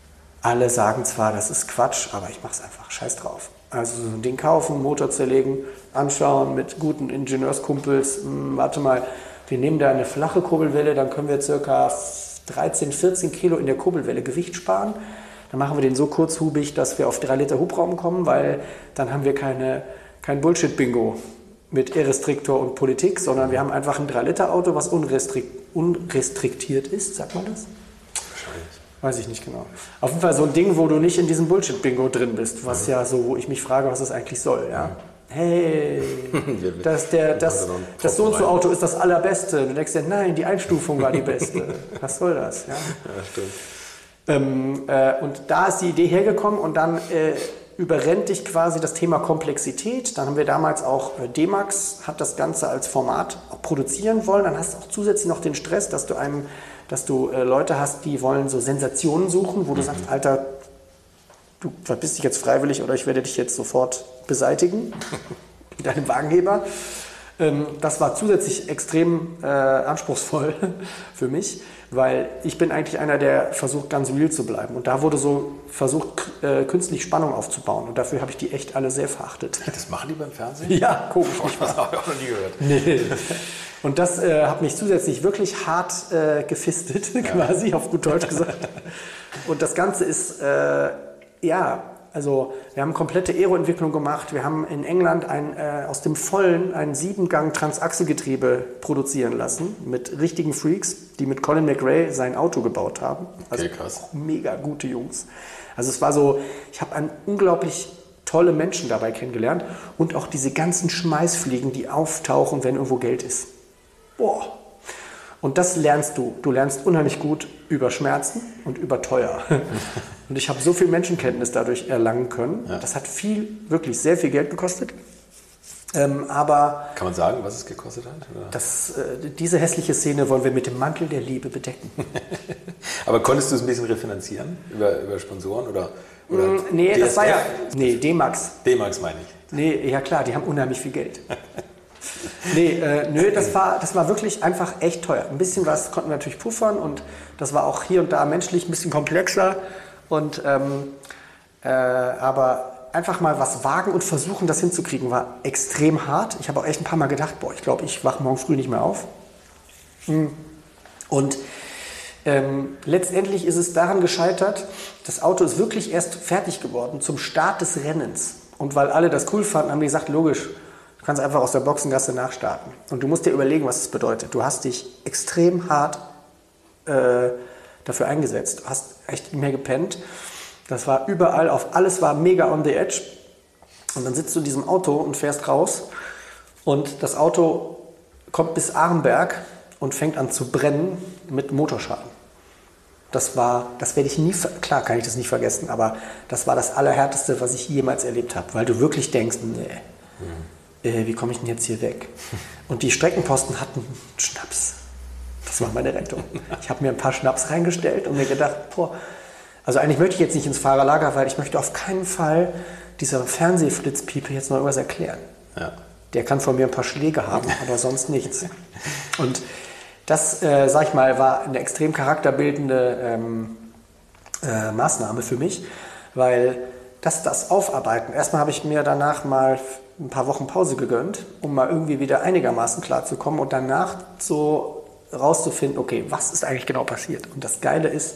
[SPEAKER 3] Alle sagen zwar, das ist Quatsch, aber ich mache es einfach. Scheiß drauf. Also so ein Ding kaufen, Motor zerlegen, anschauen mit guten Ingenieurskumpels. Warte mal, wir nehmen da eine flache Kurbelwelle, dann können wir ca. 13, 14 Kilo in der Kurbelwelle Gewicht sparen. Dann machen wir den so kurzhubig, dass wir auf 3 Liter Hubraum kommen, weil dann haben wir kein Bullshit-Bingo mit E-Restriktor und Politik, sondern wir haben einfach ein 3-Liter-Auto, was unrestriktiert ist, sagt man das?
[SPEAKER 2] Wahrscheinlich.
[SPEAKER 3] Weiß ich nicht genau. Auf jeden Fall so ein Ding, wo du nicht in diesem Bullshit-Bingo drin bist, was ja so, wo ich mich frage, was das eigentlich soll. Ja? Hey, das so und so Auto ist das allerbeste. Du denkst dir, nein, die Einstufung war die beste. Was soll das? Ja, stimmt. Und da ist die Idee hergekommen und dann überrennt dich quasi das Thema Komplexität. Dann haben wir damals auch, D-Max hat das Ganze als Format auch produzieren wollen. Dann hast du auch zusätzlich noch den Stress, dass du Leute hast, die wollen so Sensationen suchen, wo du sagst, Alter, du verpisst dich jetzt freiwillig oder ich werde dich jetzt sofort beseitigen mit deinem Wagenheber. Das war zusätzlich extrem anspruchsvoll für mich, weil ich bin eigentlich einer, der versucht, ganz real zu bleiben. Und da wurde so versucht, künstlich Spannung aufzubauen. Und dafür habe ich die echt alle sehr verachtet.
[SPEAKER 2] Das machen die beim Fernsehen?
[SPEAKER 3] Ja, komisch.
[SPEAKER 2] Das habe ich auch noch nie gehört.
[SPEAKER 3] Nee. Und das hat mich zusätzlich wirklich hart gefistet, quasi, auf gut Deutsch gesagt. Und das Ganze ist, also wir haben komplette Aero-Entwicklung gemacht. Wir haben in England aus dem Vollen ein 7-Gang-Transaxelgetriebe produzieren lassen mit richtigen Freaks, die mit Colin McRae sein Auto gebaut haben. Also
[SPEAKER 2] okay, krass.
[SPEAKER 3] Mega gute Jungs. Also es war so, ich habe unglaublich tolle Menschen dabei kennengelernt und auch diese ganzen Schmeißfliegen, die auftauchen, wenn irgendwo Geld ist. Boah. Und das lernst du. Du lernst unheimlich gut über Schmerzen und über teuer. Und ich habe so viel Menschenkenntnis dadurch erlangen können. Ja. Das hat wirklich sehr viel Geld gekostet. Aber
[SPEAKER 2] kann man sagen, was es gekostet hat?
[SPEAKER 3] Diese hässliche Szene wollen wir mit dem Mantel der Liebe bedecken.
[SPEAKER 2] Aber konntest du es ein bisschen refinanzieren über Sponsoren oder
[SPEAKER 3] nee,
[SPEAKER 2] DSF?
[SPEAKER 3] Das war ja. Nee, D-Max.
[SPEAKER 2] D-Max meine ich.
[SPEAKER 3] Nee, ja klar, die haben unheimlich viel Geld. Das war wirklich einfach echt teuer. Ein bisschen was konnten wir natürlich puffern und das war auch hier und da menschlich ein bisschen komplexer. Und, aber einfach mal was wagen und versuchen, das hinzukriegen, war extrem hart. Ich habe auch echt ein paar Mal gedacht, ich glaube, ich wache morgen früh nicht mehr auf. Und letztendlich ist es daran gescheitert, das Auto ist wirklich erst fertig geworden zum Start des Rennens. Und weil alle das cool fanden, haben die gesagt, logisch, du kannst einfach aus der Boxengasse nachstarten. Und du musst dir überlegen, was das bedeutet. Du hast dich extrem hart dafür eingesetzt. Du hast echt mehr gepennt. Das war überall, auf alles war mega on the edge. Und dann sitzt du in diesem Auto und fährst raus. Und das Auto kommt bis Arenberg und fängt an zu brennen mit Motorschaden. Das werde ich nie, klar kann ich das nicht vergessen, aber das war das Allerhärteste, was ich jemals erlebt habe. Weil du wirklich denkst, wie komme ich denn jetzt hier weg? Und die Streckenposten hatten Schnaps. Das war meine Rettung. Ich habe mir ein paar Schnaps reingestellt und mir gedacht, also eigentlich möchte ich jetzt nicht ins Fahrerlager, weil ich möchte auf keinen Fall dieser Fernsehflitzpiepe jetzt noch irgendwas erklären. Ja. Der kann von mir ein paar Schläge haben, aber sonst nichts. Und das, sag ich mal, war eine extrem charakterbildende Maßnahme für mich, weil das Aufarbeiten, erstmal habe ich mir danach mal ein paar Wochen Pause gegönnt, um mal irgendwie wieder einigermaßen klarzukommen und danach so rauszufinden, okay, was ist eigentlich genau passiert? Und das Geile ist,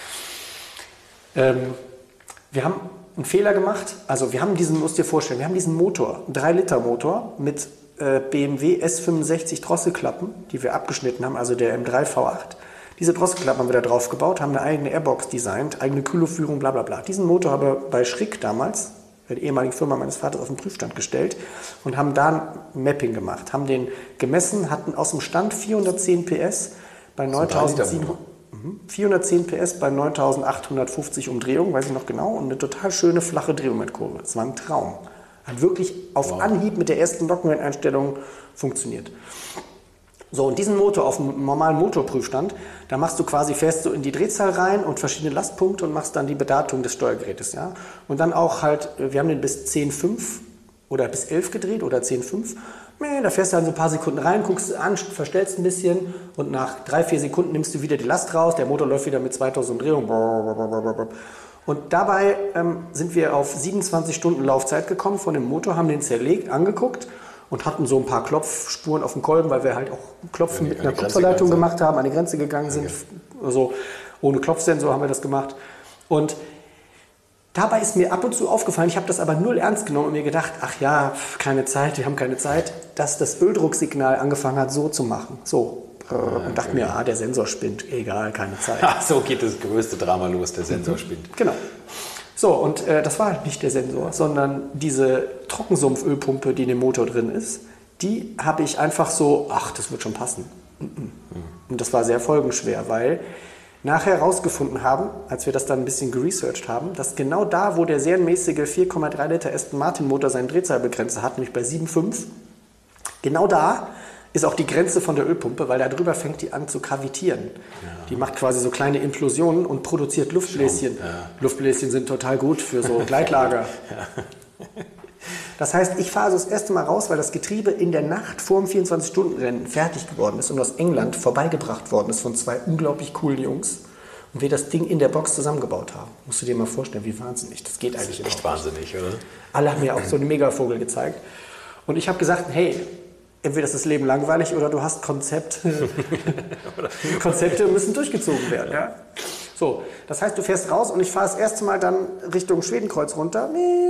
[SPEAKER 3] wir haben einen Fehler gemacht, also wir haben musst dir vorstellen, wir haben diesen Motor, einen 3-Liter-Motor mit BMW S65 Drosselklappen, die wir abgeschnitten haben, also der M3 V8. Diese Drosselklappen haben wir da drauf gebaut, haben eine eigene Airbox designt, eigene Kühlungsführung, bla bla bla. Diesen Motor haben wir bei Schrick damals, bei der ehemaligen Firma meines Vaters, auf den Prüfstand gestellt und haben da ein Mapping gemacht, haben den gemessen, hatten aus dem Stand 410 PS bei 410 PS bei 9850 Umdrehungen, weiß ich noch genau, und eine total schöne flache Drehmomentkurve. Das war ein Traum. Hat wirklich auf Anhieb mit der ersten Nockenwelleneinstellung funktioniert. So, und diesen Motor auf dem normalen Motorprüfstand, da fährst du in die Drehzahl rein und verschiedene Lastpunkte und machst dann die Bedatung des Steuergerätes. Ja? Und dann auch halt, wir haben den bis 10,5 oder bis 11 gedreht oder 10,5. Da fährst du dann so ein paar Sekunden rein, guckst an, verstellst ein bisschen und nach 3-4 Sekunden nimmst du wieder die Last raus, der Motor läuft wieder mit 2000 Umdrehungen. Und dabei sind wir auf 27 Stunden Laufzeit gekommen von dem Motor, haben den zerlegt, angeguckt und hatten so ein paar Klopfspuren auf dem Kolben, weil wir halt auch Klopfen mit einer Kupferleitung gemacht haben, an die Grenze gegangen sind. Also ohne Klopfsensor haben wir das gemacht. Und dabei ist mir ab und zu aufgefallen, ich habe das aber null ernst genommen und mir gedacht, ach ja, keine Zeit, wir haben keine Zeit, dass das Öldrucksignal angefangen hat, so zu machen. So. Und dachte mir, der Sensor spinnt, egal, keine Zeit.
[SPEAKER 2] Ach, so geht das größte Drama los, der Sensor spinnt.
[SPEAKER 3] Genau. So, und das war nicht der Sensor, sondern diese Trockensumpfölpumpe, die in dem Motor drin ist, die habe ich einfach so, ach, das wird schon passen. Und das war sehr folgenschwer, weil nachher herausgefunden haben, als wir das dann ein bisschen geresearched haben, dass genau da, wo der serienmäßige 4,3 Liter Aston Martin Motor seine Drehzahlbegrenzer hat, nämlich bei 7,5, genau da ist auch die Grenze von der Ölpumpe, weil da drüber fängt die an zu kavitieren. Ja. Die macht quasi so kleine Implosionen und produziert Luftbläschen. Ja. Luftbläschen sind total gut für so Gleitlager. Ja. Das heißt, ich fahre also das erste Mal raus, weil das Getriebe in der Nacht vor dem 24-Stunden-Rennen fertig geworden ist und aus England vorbeigebracht worden ist von zwei unglaublich coolen Jungs. Und wir das Ding in der Box zusammengebaut haben. Musst du dir mal vorstellen, wie wahnsinnig. Das geht eigentlich
[SPEAKER 2] echt wahnsinnig, oder?
[SPEAKER 3] Alle haben mir auch so einen Megavogel gezeigt. Und ich habe gesagt, hey, entweder ist das Leben langweilig oder du hast Konzept. Konzepte müssen durchgezogen werden. Ja? So, das heißt, du fährst raus und ich fahre das erste Mal dann Richtung Schwedenkreuz runter.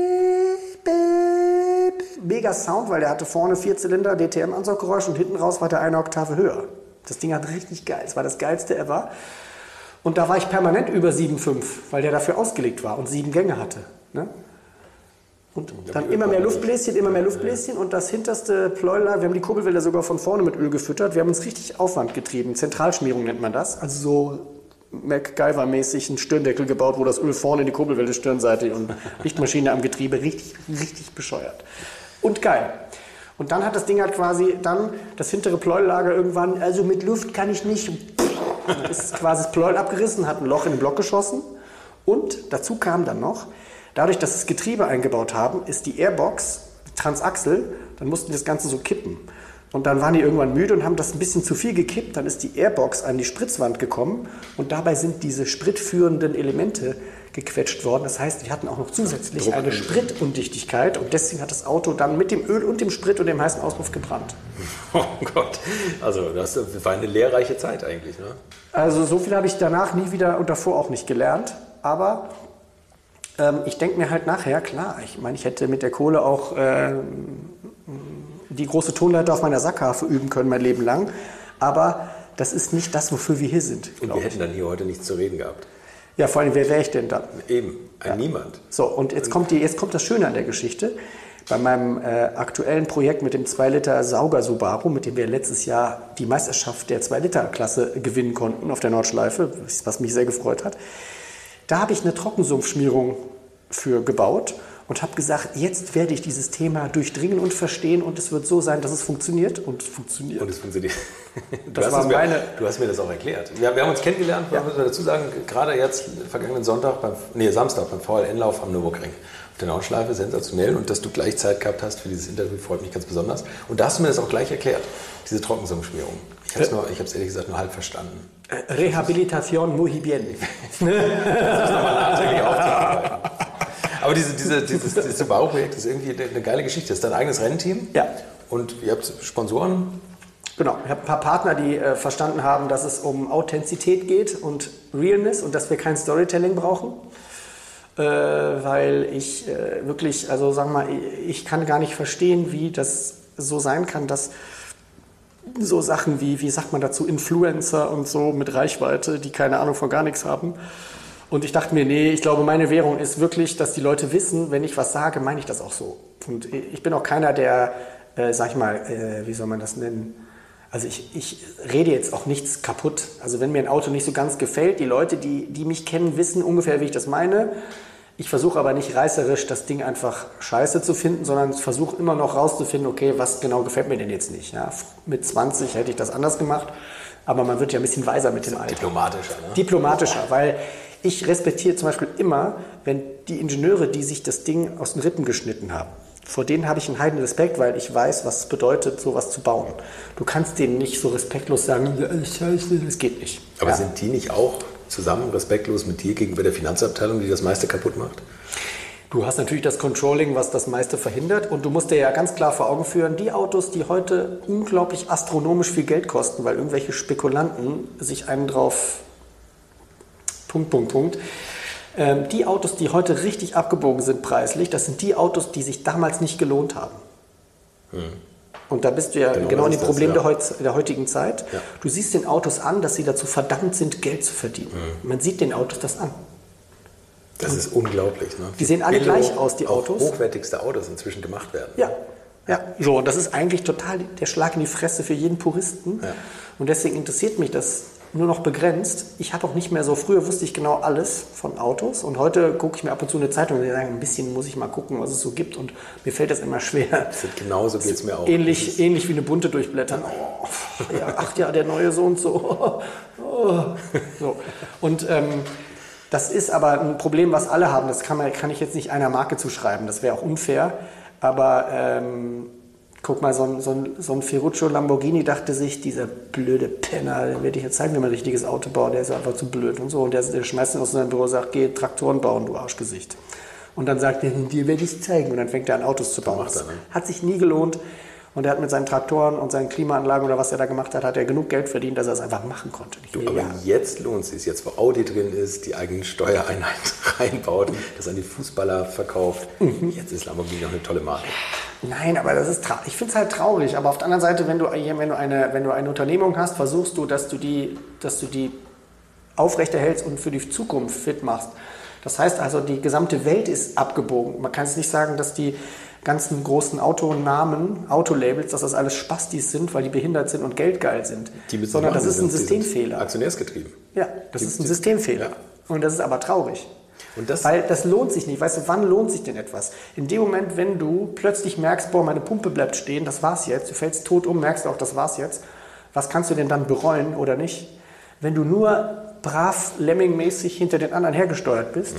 [SPEAKER 3] Mega Sound, weil der hatte vorne 4 Zylinder, DTM-Ansauggeräusch und hinten raus war der eine Oktave höher. Das Ding hat richtig geil. Es war das geilste ever. Und da war ich permanent über 7,5, weil der dafür ausgelegt war und 7 Gänge hatte. Ne? Und dann immer mehr Luftbläschen und das hinterste Pleuler, wir haben die Kurbelwelle sogar von vorne mit Öl gefüttert, wir haben uns richtig Aufwand getrieben, Zentralschmierung nennt man das, also so MacGyver-mäßig einen Stirndeckel gebaut, wo das Öl vorne in die Kurbelwelle Stirnseite und Lichtmaschine am Getriebe, richtig bescheuert. Und geil. Und dann hat das Ding halt quasi dann das hintere Pleuellager irgendwann, also mit Luft kann ich nicht, dann ist quasi das Pleuel abgerissen, hat ein Loch in den Block geschossen und dazu kam dann noch, dadurch, dass sie das Getriebe eingebaut haben, ist die Airbox, die Transaxel, dann mussten die das Ganze so kippen. Und dann waren die irgendwann müde und haben das ein bisschen zu viel gekippt. Dann ist die Airbox an die Spritzwand gekommen und dabei sind diese spritführenden Elemente gequetscht worden. Das heißt, die hatten auch noch zusätzlich eine Spritundichtigkeit und deswegen hat das Auto dann mit dem Öl und dem Sprit und dem heißen Auspuff gebrannt.
[SPEAKER 2] Oh Gott, also das war eine lehrreiche Zeit eigentlich, ne?
[SPEAKER 3] Also so viel habe ich danach nie wieder und davor auch nicht gelernt, aber ich denke mir halt nachher, klar, ich meine, ich hätte mit der Kohle auch die große Tonleiter auf meiner Sackharfe üben können mein Leben lang, aber das ist nicht das, wofür wir hier sind.
[SPEAKER 2] Und wir hätten dann hier heute nichts zu reden gehabt.
[SPEAKER 3] Ja, vor allem, wer wäre ich denn dann?
[SPEAKER 2] Eben, Niemand.
[SPEAKER 3] So, und jetzt kommt das Schöne an der Geschichte. Bei meinem aktuellen Projekt mit dem 2-Liter Sauger Subaru, mit dem wir letztes Jahr die Meisterschaft der 2-Liter-Klasse gewinnen konnten auf der Nordschleife, was mich sehr gefreut hat, da habe ich eine Trockensumpfschmierung für gebaut und habe gesagt, jetzt werde ich dieses Thema durchdringen und verstehen und es wird so sein, dass es funktioniert und es funktioniert.
[SPEAKER 2] Und es funktioniert. Du
[SPEAKER 3] hast
[SPEAKER 2] mir das auch erklärt. Wir haben uns kennengelernt, muss man dazu sagen, gerade jetzt vergangenen Samstag beim VLN-Lauf am Nürburgring. Auf der Nordschleife, sensationell. Und dass du gleich Zeit gehabt hast für dieses Interview, freut mich ganz besonders. Und da hast du mir das auch gleich erklärt, diese Trockensumpfschmierung. Ich habe es ehrlich gesagt nur halb verstanden.
[SPEAKER 3] Rehabilitation muy bien.
[SPEAKER 2] Das nochmal nachträglich aufzuarbeiten. Aber dieses Subaru-Projekt ist irgendwie eine geile Geschichte. Das ist dein eigenes Rennteam.
[SPEAKER 3] Ja.
[SPEAKER 2] Und ihr habt Sponsoren.
[SPEAKER 3] Genau, ich habe ein paar Partner, die verstanden haben, dass es um Authentizität geht und Realness und dass wir kein Storytelling brauchen. Weil ich wirklich, also sagen wir mal, ich kann gar nicht verstehen, wie das so sein kann, dass so Sachen wie sagt man dazu, Influencer und so mit Reichweite, die keine Ahnung von gar nichts haben. Und ich dachte mir, nee, ich glaube, meine Währung ist wirklich, dass die Leute wissen, wenn ich was sage, meine ich das auch so. Und ich bin auch keiner, der, sag ich mal, wie soll man das nennen? Also ich rede jetzt auch nichts kaputt. Also wenn mir ein Auto nicht so ganz gefällt, die Leute, die mich kennen, wissen ungefähr, wie ich das meine. Ich versuche aber nicht reißerisch, das Ding einfach scheiße zu finden, sondern versuche immer noch rauszufinden, okay, was genau gefällt mir denn jetzt nicht. Ja, mit 20 hätte ich das anders gemacht, aber man wird ja ein bisschen weiser mit dem Alter.
[SPEAKER 2] Diplomatischer, ne?
[SPEAKER 3] Diplomatischer, weil ich respektiere zum Beispiel immer, wenn die Ingenieure, die sich das Ding aus den Rippen geschnitten haben, vor denen habe ich einen heiden Respekt, weil ich weiß, was es bedeutet, sowas zu bauen. Du kannst denen nicht so respektlos sagen, scheiße, das geht nicht.
[SPEAKER 2] Aber sind die nicht auch zusammen, respektlos mit dir gegenüber der Finanzabteilung, die das meiste kaputt macht?
[SPEAKER 3] Du hast natürlich das Controlling, was das meiste verhindert. Und du musst dir ja ganz klar vor Augen führen, die Autos, die heute unglaublich astronomisch viel Geld kosten, weil irgendwelche Spekulanten sich einen drauf... Die Autos, die heute richtig abgebogen sind preislich, das sind die Autos, die sich damals nicht gelohnt haben. Und da bist du ja genau in dem Problem der heutigen Zeit. Ja. Du siehst den Autos an, dass sie dazu verdammt sind, Geld zu verdienen. Man sieht den Autos das an.
[SPEAKER 2] Das ist unglaublich. Ne?
[SPEAKER 3] Die sehen alle gleich aus, die Autos.
[SPEAKER 2] Hochwertigste Autos inzwischen gemacht werden.
[SPEAKER 3] Ja. Ja, so, und das ist eigentlich total der Schlag in die Fresse für jeden Puristen. Ja. Und deswegen interessiert mich das nur noch begrenzt. Ich habe auch nicht mehr so, früher wusste ich genau alles von Autos und heute gucke ich mir ab und zu eine Zeitung und sage, ein bisschen muss ich mal gucken, was es so gibt und mir fällt das immer schwer.
[SPEAKER 2] Genauso geht es mir auch.
[SPEAKER 3] Ähnlich wie eine bunte durchblättern. Oh, ja, ach ja, der neue so und so. Oh. So. Und das ist aber ein Problem, was alle haben. Das kann ich jetzt nicht einer Marke zuschreiben, das wäre auch unfair. Aber guck mal, so ein Ferruccio Lamborghini dachte sich, dieser blöde Penner, den werde ich jetzt zeigen, wie man ein richtiges Auto baut, der ist einfach zu blöd und so. Und der schmeißt ihn aus seinem Büro und sagt, geh Traktoren bauen, du Arschgesicht. Und dann sagt er, dir werde ich es zeigen. Und dann fängt er an, Autos zu bauen. Hat sich nie gelohnt. Und er hat mit seinen Traktoren und seinen Klimaanlagen oder was er da gemacht hat, hat er genug Geld verdient, dass er es einfach machen konnte.
[SPEAKER 2] Aber jetzt lohnt es sich, jetzt wo Audi drin ist, die eigene Steuereinheit reinbaut, das an die Fußballer verkauft. Jetzt ist Lamborghini noch eine tolle Marke.
[SPEAKER 3] Nein, aber das ist ich finde es halt traurig. Aber auf der anderen Seite, wenn du eine Unternehmung hast, versuchst du, dass du die aufrechterhältst und für die Zukunft fit machst. Das heißt also, die gesamte Welt ist abgebogen. Man kann es nicht sagen, dass die ganzen großen Autonamen, Autolabels, dass das alles Spastis sind, weil die behindert sind und geldgeil sind. Sondern das ist ein Systemfehler.
[SPEAKER 2] Aktionärsgetrieben.
[SPEAKER 3] Ja, das ist ein Systemfehler. Ja. Und das ist aber traurig. Weil das lohnt sich nicht. Weißt du, wann lohnt sich denn etwas? In dem Moment, wenn du plötzlich merkst, boah, meine Pumpe bleibt stehen, das war's jetzt, du fällst tot um, merkst auch, das war's jetzt, was kannst du denn dann bereuen oder nicht? Wenn du nur brav, lemmingmäßig hinter den anderen hergesteuert bist,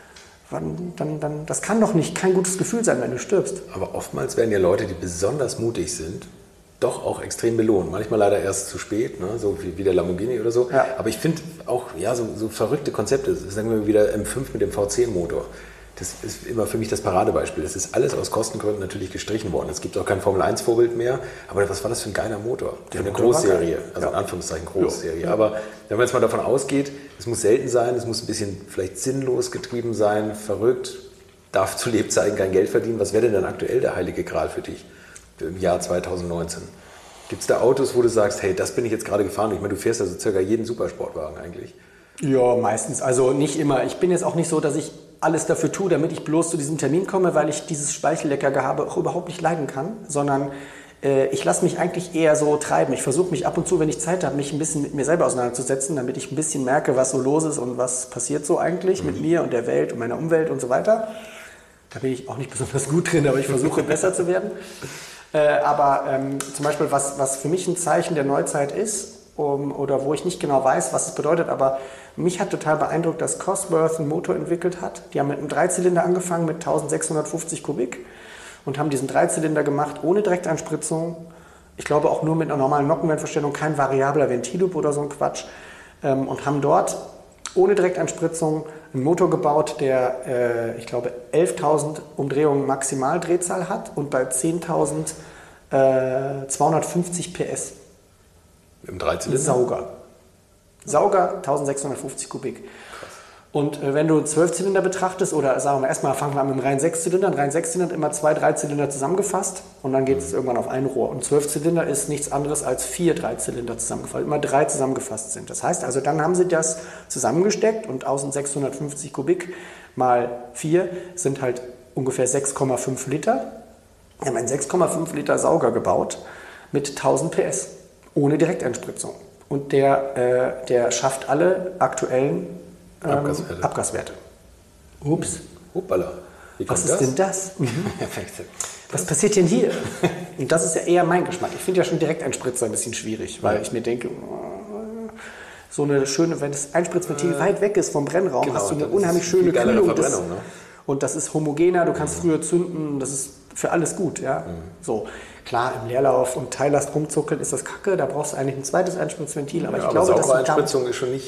[SPEAKER 3] dann das kann doch nicht kein gutes Gefühl sein, wenn du stirbst.
[SPEAKER 2] Aber oftmals werden ja Leute, die besonders mutig sind, doch auch extrem belohnt. Manchmal leider erst zu spät, ne? So wie der Lamborghini oder so. Ja. Aber ich finde auch so verrückte Konzepte, sagen wir wieder M5 mit dem V10-Motor. Das ist immer für mich das Paradebeispiel. Das ist alles aus Kostengründen natürlich gestrichen worden. Es gibt auch kein Formel-1-Vorbild mehr. Aber was war das für ein geiler Motor? Für eine Großserie. Also in Anführungszeichen Großserie. Ja. Aber wenn man jetzt mal davon ausgeht, es muss selten sein, es muss ein bisschen vielleicht sinnlos getrieben sein, verrückt, darf zu Lebzeiten kein Geld verdienen. Was wäre denn dann aktuell der heilige Gral für dich im Jahr 2019? Gibt es da Autos, wo du sagst, hey, das bin ich jetzt gerade gefahren? Ich meine, du fährst also circa jeden Supersportwagen eigentlich.
[SPEAKER 3] Ja, meistens. Also nicht immer. Ich bin jetzt auch nicht so, dass ich alles dafür tue, damit ich bloß zu diesem Termin komme, weil ich dieses Speichelleckergehabe auch überhaupt nicht leiden kann, sondern ich lasse mich eigentlich eher so treiben. Ich versuche mich ab und zu, wenn ich Zeit habe, mich ein bisschen mit mir selber auseinanderzusetzen, damit ich ein bisschen merke, was so los ist und was passiert so eigentlich mit mir und der Welt und meiner Umwelt und so weiter. Da bin ich auch nicht besonders gut drin, aber ich versuche besser zu werden. Aber zum Beispiel, was für mich ein Zeichen der Neuzeit ist, oder wo ich nicht genau weiß, was es bedeutet, aber mich hat total beeindruckt, dass Cosworth einen Motor entwickelt hat. Die haben mit einem Dreizylinder angefangen mit 1650 Kubik und haben diesen Dreizylinder gemacht ohne Direkteinspritzung. Ich glaube auch nur mit einer normalen Nockenwellenverstellung, kein variabler Ventilloop oder so ein Quatsch. Und haben dort ohne Direkteinspritzung einen Motor gebaut, der, ich glaube, 11.000 Umdrehungen Maximaldrehzahl hat und bei 10.000 250 PS.
[SPEAKER 2] Im Dreizylinder?
[SPEAKER 3] Sauger, 1650 Kubik. Krass. Und wenn du einen 12-Zylinder betrachtest, oder sagen wir mal, erstmal fangen wir an mit einem reinen Sechszylinder. Ein reinen Sechszylinder hat immer 2 Dreizylinder zusammengefasst und dann geht es irgendwann auf ein Rohr. Und 12-Zylinder ist nichts anderes als 4 Dreizylinder zusammengefasst, immer 3 zusammengefasst sind. Das heißt also, dann haben sie das zusammengesteckt und 1650 Kubik mal 4 sind halt ungefähr 6,5 Liter. Wir haben einen 6,5 Liter Sauger gebaut mit 1000 PS, ohne Direkteinspritzung. Und der schafft alle aktuellen Abgaswerte. Ups.
[SPEAKER 2] Hoppala.
[SPEAKER 3] Was ist denn das? Was passiert denn hier? Und das ist ja eher mein Geschmack. Ich finde ja schon Direkteinspritzer ein bisschen schwierig, weil ich mir denke, so eine schöne, wenn das Einspritzventil weit weg ist vom Brennraum, genau, hast du eine unheimlich schöne Kühlung. Ne? Und das ist homogener, du kannst früher zünden, das ist für alles gut. Ja? So. Klar, im Leerlauf und Teillast rumzuckeln ist das kacke, da brauchst du eigentlich ein zweites Einspritzventil. Aber ich glaube,
[SPEAKER 2] saubere Einspritzung ist schon nicht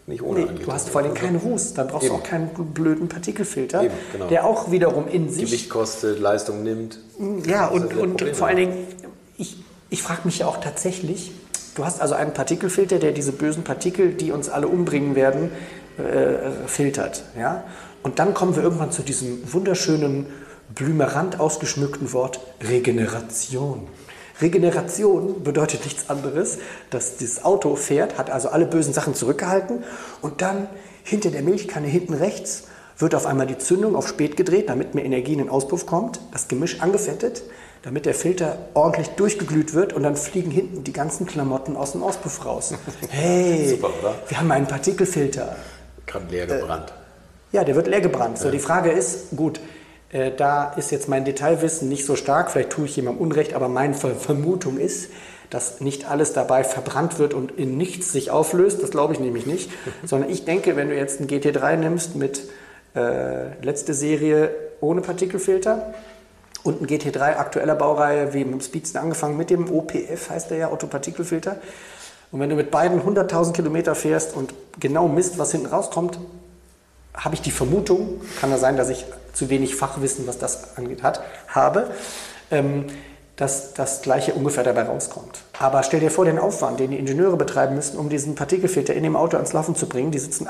[SPEAKER 2] nicht ohne
[SPEAKER 3] Nee, du hast vor allem keinen Ruß, dann brauchst du auch keinen blöden Partikelfilter,
[SPEAKER 2] Eben, genau.
[SPEAKER 3] der auch wiederum in sich...
[SPEAKER 2] Gewicht kostet, Leistung nimmt.
[SPEAKER 3] Ja, und vor allen Dingen, ich frage mich ja auch tatsächlich, du hast also einen Partikelfilter, der diese bösen Partikel, die uns alle umbringen werden, filtert. Ja? Und dann kommen wir irgendwann zu diesem wunderschönen, blümerant ausgeschmückten Wort Regeneration. Regeneration bedeutet nichts anderes, dass dieses Auto fährt, hat also alle bösen Sachen zurückgehalten und dann hinter der Milchkanne hinten rechts wird auf einmal die Zündung auf spät gedreht, damit mehr Energie in den Auspuff kommt, das Gemisch angefettet, damit der Filter ordentlich durchgeglüht wird und dann fliegen hinten die ganzen Klamotten aus dem Auspuff raus. Hey,
[SPEAKER 2] super, oder?
[SPEAKER 3] Wir haben einen Partikelfilter.
[SPEAKER 2] Gerade leer gebrannt.
[SPEAKER 3] Ja, der wird leer gebrannt. So, die Frage ist, gut, da ist jetzt mein Detailwissen nicht so stark, vielleicht tue ich jemandem Unrecht, aber meine Vermutung ist, dass nicht alles dabei verbrannt wird und in nichts sich auflöst. Das glaube ich nämlich nicht. Sondern ich denke, wenn du jetzt einen GT3 nimmst mit letzte Serie ohne Partikelfilter und ein GT3 aktueller Baureihe, wie mit dem Speedster angefangen, mit dem OPF heißt der ja, Autopartikelfilter. Und wenn du mit beiden 100.000 Kilometer fährst und genau misst, was hinten rauskommt, habe ich die Vermutung, kann da sein, dass ich zu wenig Fachwissen, was das angeht, habe, dass das Gleiche ungefähr dabei rauskommt. Aber stell dir vor, den Aufwand, den die Ingenieure betreiben müssen, um diesen Partikelfilter in dem Auto ans Laufen zu bringen. Die sitzen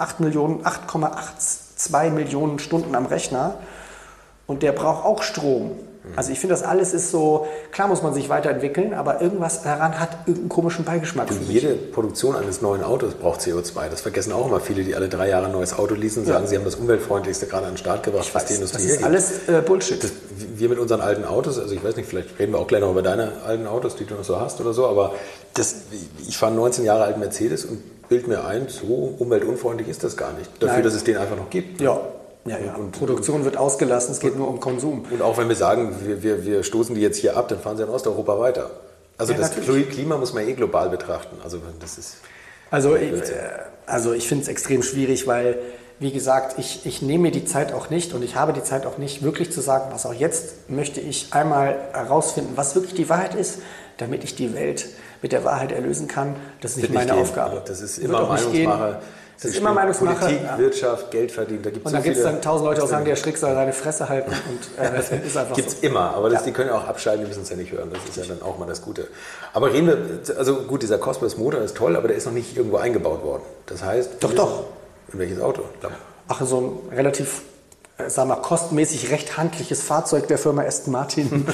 [SPEAKER 3] 8,82 Millionen Stunden am Rechner und der braucht auch Strom. Also ich finde, das alles ist so, klar muss man sich weiterentwickeln, aber irgendwas daran hat irgendeinen komischen Beigeschmack.
[SPEAKER 2] Jede Produktion eines neuen Autos braucht CO2. Das vergessen auch immer viele, die alle 3 Jahre ein neues Auto leasen und sagen, sie haben das umweltfreundlichste gerade an den Start gebracht, was die Industrie
[SPEAKER 3] hergibt. Das ist alles Bullshit.
[SPEAKER 2] Wir mit unseren alten Autos, also ich weiß nicht, vielleicht reden wir auch gleich noch über deine alten Autos, die du noch so hast oder so, aber ich fahre einen 19 Jahre alten Mercedes und bild mir ein, so umweltunfreundlich ist das gar nicht. Dafür, dass es den einfach noch gibt.
[SPEAKER 3] Ja. Ja. Und Produktion wird ausgelassen, es geht nur um Konsum.
[SPEAKER 2] Und auch wenn wir sagen, wir stoßen die jetzt hier ab, dann fahren sie in Osteuropa weiter. Also ja, das Klima muss man global betrachten. Also das ist...
[SPEAKER 3] Also ich finde es extrem schwierig, weil, wie gesagt, ich nehme mir die Zeit auch nicht und ich habe die Zeit auch nicht, wirklich zu sagen, was auch jetzt möchte ich einmal herausfinden, was wirklich die Wahrheit ist, damit ich die Welt mit der Wahrheit erlösen kann. Das ist nicht meine Aufgabe.
[SPEAKER 2] Das ist immer Meinungsmache.
[SPEAKER 3] Das ist immer Meinungsmache.
[SPEAKER 2] Politik, Wirtschaft, Geld verdienen. Da
[SPEAKER 3] und dann gibt es dann 1000 Leute, die sagen, der Schrick soll seine Fresse halten. Und das ist einfach
[SPEAKER 2] gibt's immer, aber die können ja auch abschalten, die müssen es ja nicht hören. Das ist ja dann auch mal das Gute. Aber reden wir, also gut, dieser Cosmos-Motor ist toll, aber der ist noch nicht irgendwo eingebaut worden. Das heißt...
[SPEAKER 3] Doch.
[SPEAKER 2] In welches Auto?
[SPEAKER 3] Ach, so ein relativ, sagen wir, kostenmäßig recht handliches Fahrzeug der Firma Aston Martin.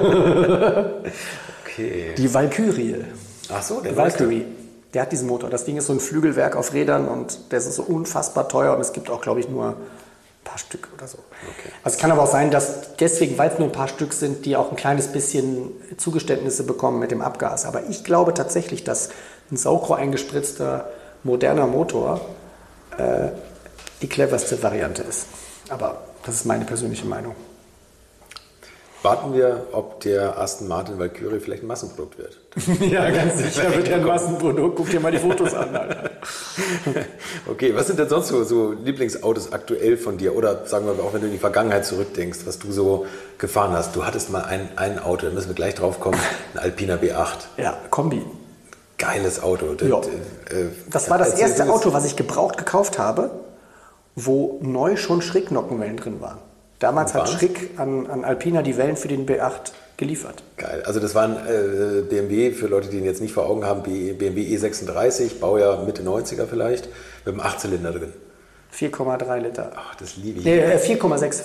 [SPEAKER 2] Okay.
[SPEAKER 3] Die Valkyrie.
[SPEAKER 2] Ach so, der
[SPEAKER 3] Valkyrie. Der hat diesen Motor. Das Ding ist so ein Flügelwerk auf Rädern und der ist so unfassbar teuer und es gibt auch, glaube ich, nur ein paar Stück oder so.
[SPEAKER 2] Okay.
[SPEAKER 3] Also es kann aber auch sein, dass deswegen, weil es nur ein paar Stück sind, die auch ein kleines bisschen Zugeständnisse bekommen mit dem Abgas. Aber ich glaube tatsächlich, dass ein Saugrohr eingespritzter, moderner Motor die cleverste Variante ist. Aber das ist meine persönliche Meinung.
[SPEAKER 2] Warten wir, ob der Aston Martin Valkyrie vielleicht ein Massenprodukt wird.
[SPEAKER 3] Ja, ganz sicher wird er ein Massenprodukt. Guck dir mal die Fotos an, Alter.
[SPEAKER 2] Okay, was sind denn sonst so Lieblingsautos aktuell von dir? Oder sagen wir auch, wenn du in die Vergangenheit zurückdenkst, was du so gefahren hast. Du hattest mal ein Auto, da müssen wir gleich drauf kommen, ein Alpina B8.
[SPEAKER 3] Ja, Kombi.
[SPEAKER 2] Geiles Auto.
[SPEAKER 3] Ja. Das war das erste Auto, was ich gebraucht gekauft habe, wo neu schon Schrägnockenwellen drin waren. Damals hat Schrick an Alpina die Wellen für den B8 geliefert.
[SPEAKER 2] Geil. Also das war ein BMW, für Leute, die ihn jetzt nicht vor Augen haben, BMW E36, Baujahr Mitte 90er vielleicht, mit einem 8-Zylinder drin.
[SPEAKER 3] 4,3 Liter.
[SPEAKER 2] Ach, das liebe ich.
[SPEAKER 3] 4,6.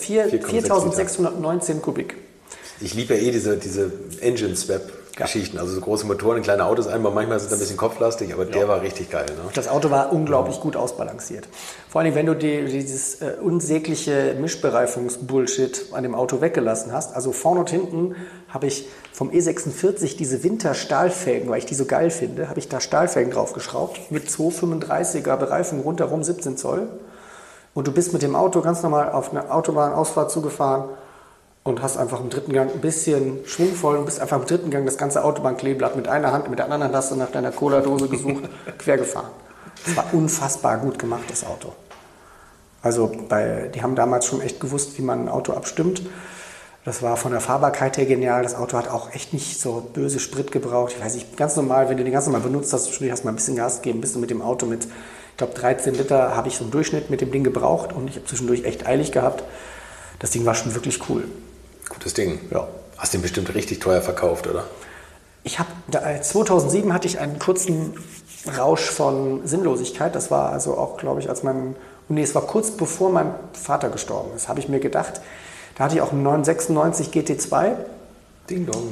[SPEAKER 3] 4.619 Kubik.
[SPEAKER 2] Ich liebe ja diese Engine-Swap-Geschichten, also so große Motoren in kleine Autos einbauen. Manchmal ist es ein bisschen kopflastig, aber der war richtig geil. Ne?
[SPEAKER 3] Das Auto war unglaublich gut ausbalanciert. Vor allem, wenn du dieses unsägliche Mischbereifungsbullshit an dem Auto weggelassen hast. Also vorne und hinten habe ich vom E46 diese Winter-Stahlfelgen, weil ich die so geil finde, habe ich da Stahlfelgen draufgeschraubt mit 235er Bereifung rundherum 17 Zoll. Und du bist mit dem Auto ganz normal auf eine Autobahnausfahrt zugefahren und hast einfach im dritten Gang ein bisschen schwungvoll und bist einfach im dritten Gang das ganze Autobahnkleeblatt mit einer Hand, mit der anderen Hand hast du nach deiner Cola-Dose gesucht, quer gefahren. Das war unfassbar gut gemacht, das Auto. Also die haben damals schon echt gewusst, wie man ein Auto abstimmt. Das war von der Fahrbarkeit her genial. Das Auto hat auch echt nicht so böse Sprit gebraucht. Ich weiß nicht, ganz normal, wenn du den ganz normal benutzt hast, hast mal ein bisschen Gas gegeben, bist du mit dem Auto mit, Ich glaube, 13 Liter habe ich so im Durchschnitt mit dem Ding gebraucht und ich habe zwischendurch echt eilig gehabt. Das Ding war schon wirklich cool.
[SPEAKER 2] Gutes Ding.
[SPEAKER 3] Ja.
[SPEAKER 2] Hast den bestimmt richtig teuer verkauft, oder?
[SPEAKER 3] 2007 hatte ich einen kurzen Rausch von Sinnlosigkeit. Das war also auch, glaube ich, es war kurz bevor mein Vater gestorben ist, habe ich mir gedacht. Da hatte ich auch einen 996 GT2.
[SPEAKER 2] Ding dong.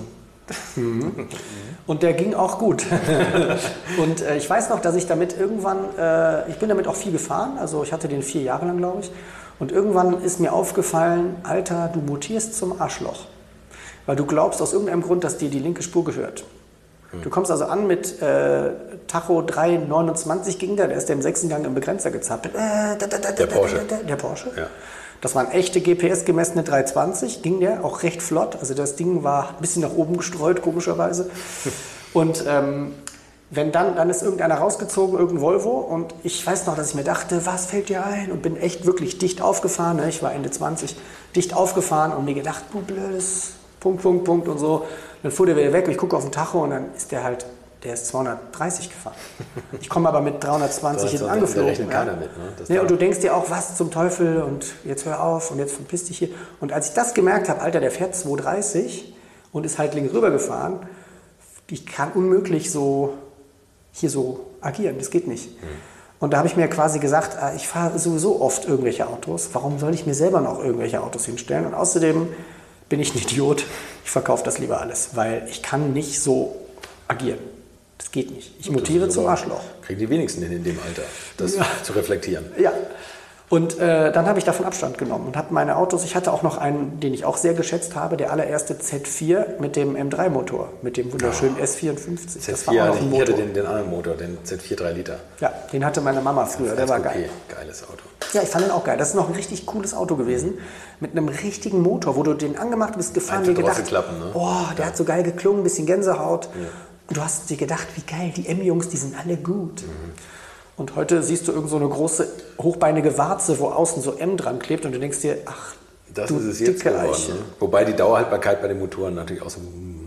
[SPEAKER 3] Und der ging auch gut. Und ich weiß noch, dass ich damit ich bin damit auch viel gefahren. Also ich hatte den 4 Jahre lang, glaube ich. Und irgendwann ist mir aufgefallen, Alter, du mutierst zum Arschloch. Weil du glaubst aus irgendeinem Grund, dass dir die linke Spur gehört. Du kommst also an mit Tacho 329 ging der ist der im 6. Gang im Begrenzer gezappelt.
[SPEAKER 2] Der Porsche.
[SPEAKER 3] Der Porsche.
[SPEAKER 2] Ja.
[SPEAKER 3] Das war ein echte GPS gemessene 320, ging der auch recht flott. Also das Ding war ein bisschen nach oben gestreut, komischerweise. Und wenn dann ist irgendeiner rausgezogen, irgendein Volvo. Und ich weiß noch, dass ich mir dachte, was fällt dir ein? Und bin echt wirklich dicht aufgefahren. Ne? Ich war Ende 20, dicht aufgefahren und mir gedacht, du blödes Punkt und so. Dann fuhr der wieder weg und ich gucke auf den Tacho und dann ist der ist 230 gefahren. Ich komme aber mit 320 hinten angeflogen.
[SPEAKER 2] Da rechnet keiner mit, ne?
[SPEAKER 3] Und du denkst dir auch, was zum Teufel und jetzt hör auf und jetzt verpiss dich hier. Und als ich das gemerkt habe, Alter, der fährt 230 und ist halt links rüber gefahren, ich kann unmöglich hier so agieren, das geht nicht. Und da habe ich mir quasi gesagt, ich fahre sowieso oft irgendwelche Autos, warum soll ich mir selber noch irgendwelche Autos hinstellen? Und außerdem bin ich ein Idiot, ich verkaufe das lieber alles, weil ich kann nicht so agieren. Das geht nicht. Ich mutiere zum Arschloch.
[SPEAKER 2] Kriegen die wenigsten in dem Alter, das zu reflektieren.
[SPEAKER 3] Ja. Und dann habe ich davon Abstand genommen und habe meine Autos, ich hatte auch noch einen, den ich auch sehr geschätzt habe, der allererste Z4 mit dem M3-Motor, mit dem wunderschönen S54.
[SPEAKER 2] Z4, ich hatte den anderen Motor, den Z4 3 Liter.
[SPEAKER 3] Ja, den hatte meine Mama früher, der war geil.
[SPEAKER 2] Geiles Auto.
[SPEAKER 3] Ja, ich fand den auch geil. Das ist noch ein richtig cooles Auto gewesen, mit einem richtigen Motor, wo du den angemacht bist, gefahren, dir gedacht,
[SPEAKER 2] Klappen, ne?
[SPEAKER 3] Der hat so geil geklungen, ein bisschen Gänsehaut. Ja. Und du hast dir gedacht, wie geil, die M-Jungs, die sind alle gut. Und heute siehst du irgend so eine große, hochbeinige Warze, wo außen so M dran klebt und du denkst dir, ach,
[SPEAKER 2] das
[SPEAKER 3] du
[SPEAKER 2] ist es jetzt geworden. Ne? Wobei die Dauerhaltbarkeit bei den Motoren natürlich auch so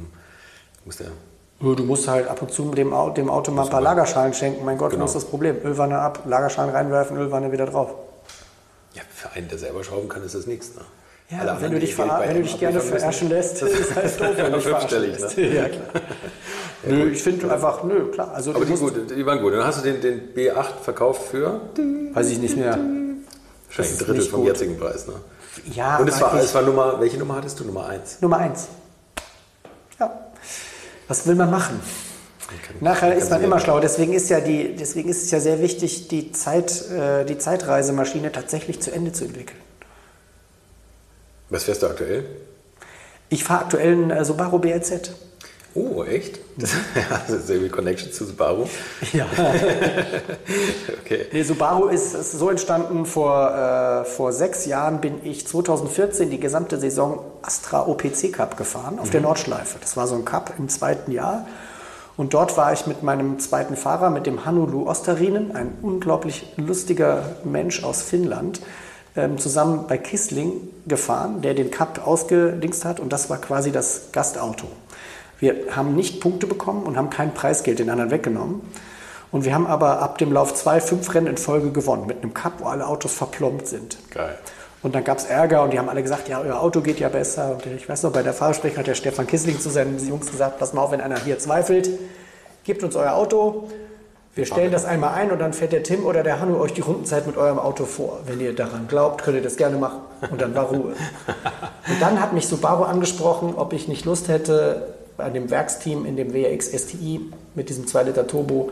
[SPEAKER 3] Du musst halt ab und zu dem Auto mal ein paar Lagerschalen schenken. Mein Gott, genau. Wo ist das Problem? Ölwanne ab, Lagerschalen reinwerfen, Ölwanne wieder drauf.
[SPEAKER 2] Ja, für einen, der selber schrauben kann, ist das nichts. Ne?
[SPEAKER 3] Ja, wenn du dich gerne verarschen lässt, ist das halt doof, wenn du dich verarschen lässt. Ne? Ja, klar. Nö, ich finde einfach, klar. Also,
[SPEAKER 2] aber die waren gut. Dann hast du den B8 verkauft für?
[SPEAKER 3] Weiß ich nicht mehr.
[SPEAKER 2] Wahrscheinlich ein Drittel vom jetzigen Preis. Ne?
[SPEAKER 3] Ja,
[SPEAKER 2] und es war Nummer, welche Nummer hattest du? Nummer 1?
[SPEAKER 3] Nummer 1. Ja. Was will man machen? Nachher ist man immer schlau. Deswegen ist es ja sehr wichtig, die Zeitreisemaschine tatsächlich zu Ende zu entwickeln.
[SPEAKER 2] Was fährst du aktuell?
[SPEAKER 3] Ich fahre aktuell einen Subaru BRZ.
[SPEAKER 2] Oh, echt? Das ist irgendwie Connection zu Subaru?
[SPEAKER 3] Ja.
[SPEAKER 2] Okay.
[SPEAKER 3] Nee, Subaru ist so entstanden, vor 6 Jahren bin ich 2014 die gesamte Saison Astra OPC Cup gefahren, auf der Nordschleife. Das war so ein Cup im 2. Jahr. Und dort war ich mit meinem zweiten Fahrer, mit dem Hannu Ostarinen, ein unglaublich lustiger Mensch aus Finnland, zusammen bei Kissling gefahren, der den Cup ausgedingst hat. Und das war quasi das Gastauto. Wir haben nicht Punkte bekommen und haben kein Preisgeld den anderen weggenommen. Und wir haben aber ab dem Lauf 5 Rennen in Folge gewonnen, mit einem Cup, wo alle Autos verplombt sind.
[SPEAKER 2] Geil.
[SPEAKER 3] Und dann gab es Ärger und die haben alle gesagt, ja, euer Auto geht ja besser. Und ich weiß noch, bei der Fahrersprechung hat der Stefan Kissling zu seinen Jungs gesagt, pass mal auf, wenn einer hier zweifelt, gebt uns euer Auto, wir stellen das einmal ein und dann fährt der Tim oder der Hannu euch die Rundenzeit mit eurem Auto vor. Wenn ihr daran glaubt, könnt ihr das gerne machen. Und dann war Ruhe. Und dann hat mich Subaru angesprochen, ob ich nicht Lust hätte, an dem Werksteam in dem WRX STI mit diesem 2 Liter Turbo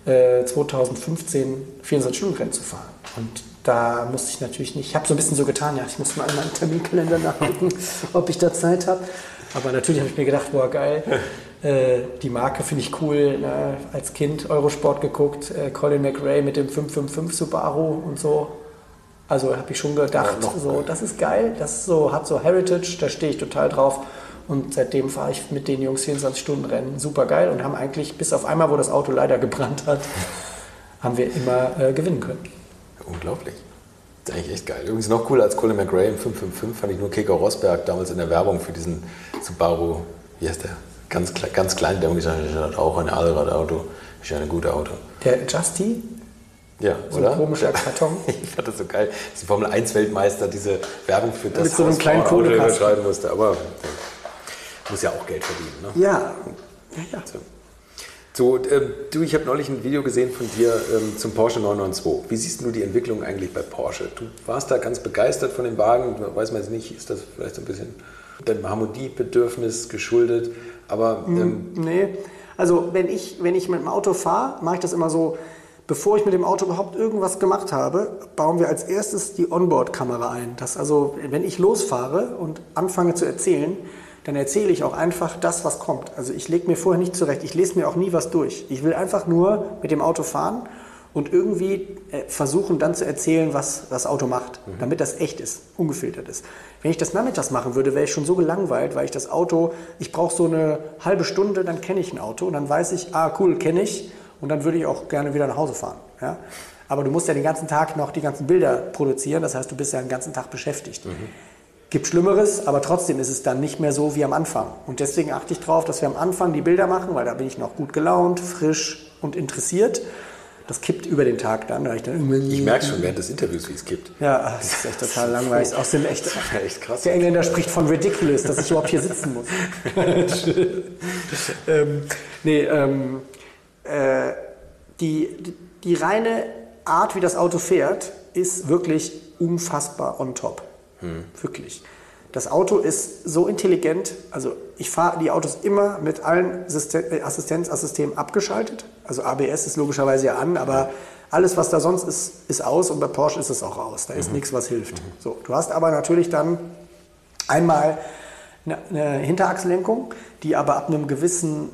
[SPEAKER 3] 2015 24-Stunden-Rennen zu fahren. Und da musste ich natürlich nicht, ich habe so ein bisschen so getan, ja, ich muss mal in meinem Terminkalender nachgucken, ob ich da Zeit habe. Aber natürlich habe ich mir gedacht, boah, geil, die Marke finde ich cool. Ne? Als Kind Eurosport geguckt, Colin McRae mit dem 555 Subaru und so. Also habe ich schon gedacht, so, das ist geil, das so, hat so Heritage, da stehe ich total drauf. Und seitdem fahre ich mit den Jungs 24-Stunden-Rennen. Super geil und haben eigentlich, bis auf einmal, wo das Auto leider gebrannt hat, haben wir immer gewinnen können.
[SPEAKER 2] Unglaublich. Das ist eigentlich echt geil. Übrigens noch cooler als Colin McRae im 555 fand ich nur Keke Rosberg damals in der Werbung für diesen Subaru. Wie heißt der? Ganz klein, der gesagt hat, auch ein Allradauto. Ist ja ein gutes Auto.
[SPEAKER 3] Der Justy?
[SPEAKER 2] Ja,
[SPEAKER 3] so
[SPEAKER 2] oder?
[SPEAKER 3] ein komischer Karton.
[SPEAKER 2] Ich fand das so geil, dass die Formel-1-Weltmeister diese Werbung für das
[SPEAKER 3] mit so einem kleinen
[SPEAKER 2] Auto
[SPEAKER 3] Kohlekasten
[SPEAKER 2] schreiben musste. Aber muss ja auch Geld verdienen. Ne?
[SPEAKER 3] Ja.
[SPEAKER 2] So, du, ich habe neulich ein Video gesehen von dir zum Porsche 992. Wie siehst du die Entwicklung eigentlich bei Porsche? Du warst da ganz begeistert von dem Wagen. Weiß man jetzt nicht, ist das vielleicht so ein bisschen deinem Harmoniebedürfnis geschuldet? Aber
[SPEAKER 3] nee, also wenn ich mit dem Auto fahre, mache ich das immer so, bevor ich mit dem Auto überhaupt irgendwas gemacht habe, bauen wir als erstes die Onboard-Kamera ein. Das also, wenn ich losfahre und anfange zu erzählen, dann erzähle ich auch einfach das, was kommt. Also ich lege mir vorher nicht zurecht, ich lese mir auch nie was durch. Ich will einfach nur mit dem Auto fahren und irgendwie versuchen dann zu erzählen, was das Auto macht, damit das echt ist, ungefiltert ist. Wenn ich das nachmittags machen würde, wäre ich schon so gelangweilt, weil ich das Auto, ich brauche so eine halbe Stunde, dann kenne ich ein Auto und dann weiß ich, cool, kenne ich und dann würde ich auch gerne wieder nach Hause fahren. Ja? Aber du musst ja den ganzen Tag noch die ganzen Bilder produzieren, das heißt, du bist ja den ganzen Tag beschäftigt. Gibt Schlimmeres, aber trotzdem ist es dann nicht mehr so wie am Anfang. Und deswegen achte ich darauf, dass wir am Anfang die Bilder machen, weil da bin ich noch gut gelaunt, frisch und interessiert. Das kippt über den Tag dann.
[SPEAKER 2] Ich merke schon während des Interviews, wie es kippt.
[SPEAKER 3] Ja, das ist echt total langweilig. Außerdem echt
[SPEAKER 2] krass.
[SPEAKER 3] Der Engländer spricht von ridiculous, dass ich überhaupt hier sitzen muss. Die reine Art, wie das Auto fährt, ist wirklich unfassbar on top. Wirklich. Das Auto ist so intelligent, also ich fahre die Autos immer mit allen Assistenzsystemen abgeschaltet. Also ABS ist logischerweise ja an, aber alles, was da sonst ist, ist aus und bei Porsche ist es auch aus. Da ist nichts, was hilft. So, du hast aber natürlich dann einmal eine Hinterachslenkung, die aber ab einem gewissen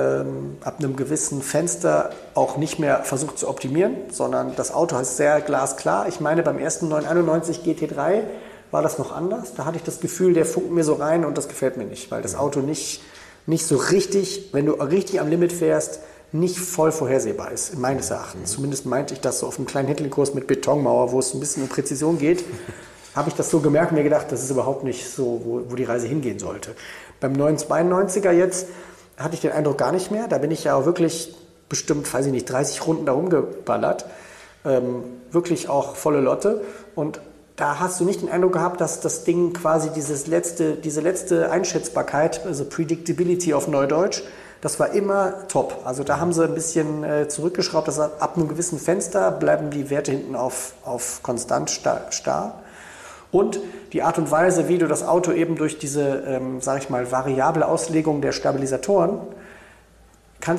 [SPEAKER 3] Fenster auch nicht mehr versucht zu optimieren, sondern das Auto ist sehr glasklar. Ich meine, beim ersten 991 GT3 war das noch anders. Da hatte ich das Gefühl, der funkt mir so rein und das gefällt mir nicht, weil das Auto nicht so richtig, wenn du richtig am Limit fährst, nicht voll vorhersehbar ist, meines Erachtens. Zumindest meinte ich das so auf einem kleinen Hintlingkurs mit Betonmauer, wo es ein bisschen um Präzision geht, habe ich das so gemerkt und mir gedacht, das ist überhaupt nicht so, wo die Reise hingehen sollte. Beim 992er jetzt hatte ich den Eindruck gar nicht mehr. Da bin ich ja auch wirklich bestimmt, weiß ich nicht, 30 Runden da rumgeballert. Wirklich auch volle Lotte. Und da hast du nicht den Eindruck gehabt, dass das Ding quasi diese letzte Einschätzbarkeit, also Predictability auf Neudeutsch, das war immer top. Also da haben sie ein bisschen zurückgeschraubt, dass ab einem gewissen Fenster bleiben die Werte hinten auf konstant starr. Und die Art und Weise, wie du das Auto eben durch diese, variable Auslegung der Stabilisatoren, kann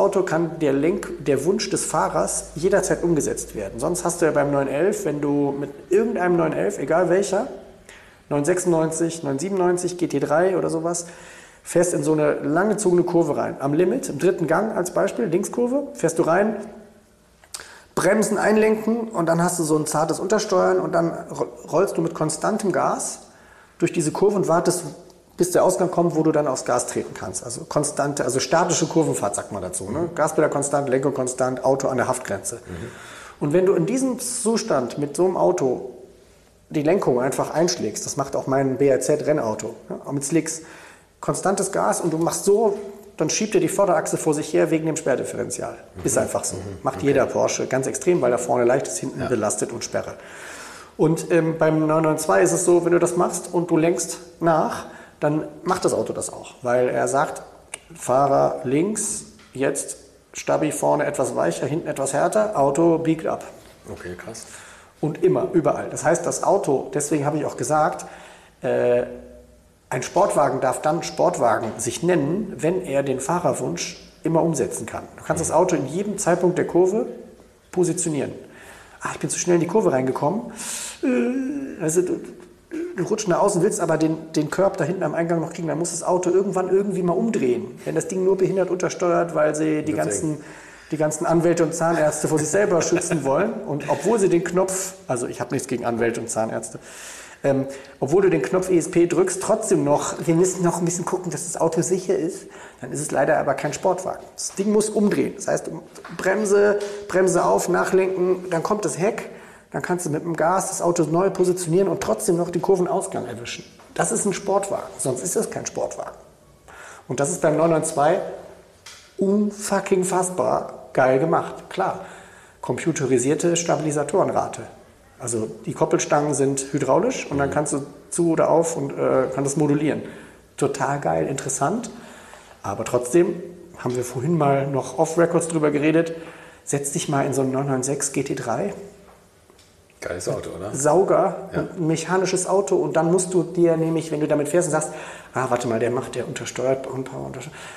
[SPEAKER 3] der Wunsch des Fahrers jederzeit umgesetzt werden. Sonst hast du ja beim 911, wenn du mit irgendeinem 911, egal welcher, 996, 997, GT3 oder sowas, fährst in so eine langgezogene Kurve rein. Am Limit, im dritten Gang als Beispiel, Linkskurve, fährst du rein, Bremsen einlenken und dann hast du so ein zartes Untersteuern und dann rollst du mit konstantem Gas durch diese Kurve und wartest, bis der Ausgang kommt, wo du dann aufs Gas treten kannst. Also konstante, also statische Kurvenfahrt sagt man dazu. Ne? Gaspedal konstant, Lenkung konstant, Auto an der Haftgrenze. Und wenn du in diesem Zustand mit so einem Auto die Lenkung einfach einschlägst, das macht auch mein BRZ-Rennauto, ja, mit Slicks, konstantes Gas und du machst so, dann schiebt er die Vorderachse vor sich her wegen dem Sperrdifferential. Ist einfach so. Macht jeder Porsche ganz extrem, weil da vorne leicht ist, hinten belastet und Sperre. Und beim 992 ist es so, wenn du das machst und du lenkst nach, dann macht das Auto das auch. Weil er sagt, Fahrer links, jetzt Stabi vorne etwas weicher, hinten etwas härter, Auto biegt ab.
[SPEAKER 2] Okay, krass.
[SPEAKER 3] Und immer, überall. Das heißt, das Auto, deswegen habe ich auch gesagt, ein Sportwagen darf dann Sportwagen sich nennen, wenn er den Fahrerwunsch immer umsetzen kann. Du kannst das Auto in jedem Zeitpunkt der Kurve positionieren. Ich bin zu schnell in die Kurve reingekommen. Also du rutschst nach außen, willst aber den Curb da hinten am Eingang noch kriegen, dann muss das Auto irgendwann irgendwie mal umdrehen. Wenn das Ding nur behindert untersteuert, weil sie die ganzen Anwälte und Zahnärzte vor sich selber schützen wollen und obwohl sie den Knopf, also ich habe nichts gegen Anwälte und Zahnärzte, obwohl du den Knopf ESP drückst, trotzdem noch, wir müssen noch ein bisschen gucken, dass das Auto sicher ist, dann ist es leider aber kein Sportwagen. Das Ding muss umdrehen. Das heißt, Bremse auf, nachlenken, dann kommt das Heck, dann kannst du mit dem Gas das Auto neu positionieren und trotzdem noch den Kurvenausgang erwischen. Das ist ein Sportwagen, sonst ist das kein Sportwagen. Und das ist beim 992 unfucking fassbar geil gemacht. Klar, computerisierte Stabilisatorenrate. Also die Koppelstangen sind hydraulisch und dann kannst du zu oder auf und kannst das modulieren. Total geil, interessant. Aber trotzdem haben wir vorhin mal noch off-Records drüber geredet. Setz dich mal in so einen 996 GT3.
[SPEAKER 2] Geiles Auto, oder?
[SPEAKER 3] Sauger, und ein mechanisches Auto. Und dann musst du dir nämlich, wenn du damit fährst und sagst, warte mal, der untersteuert Power.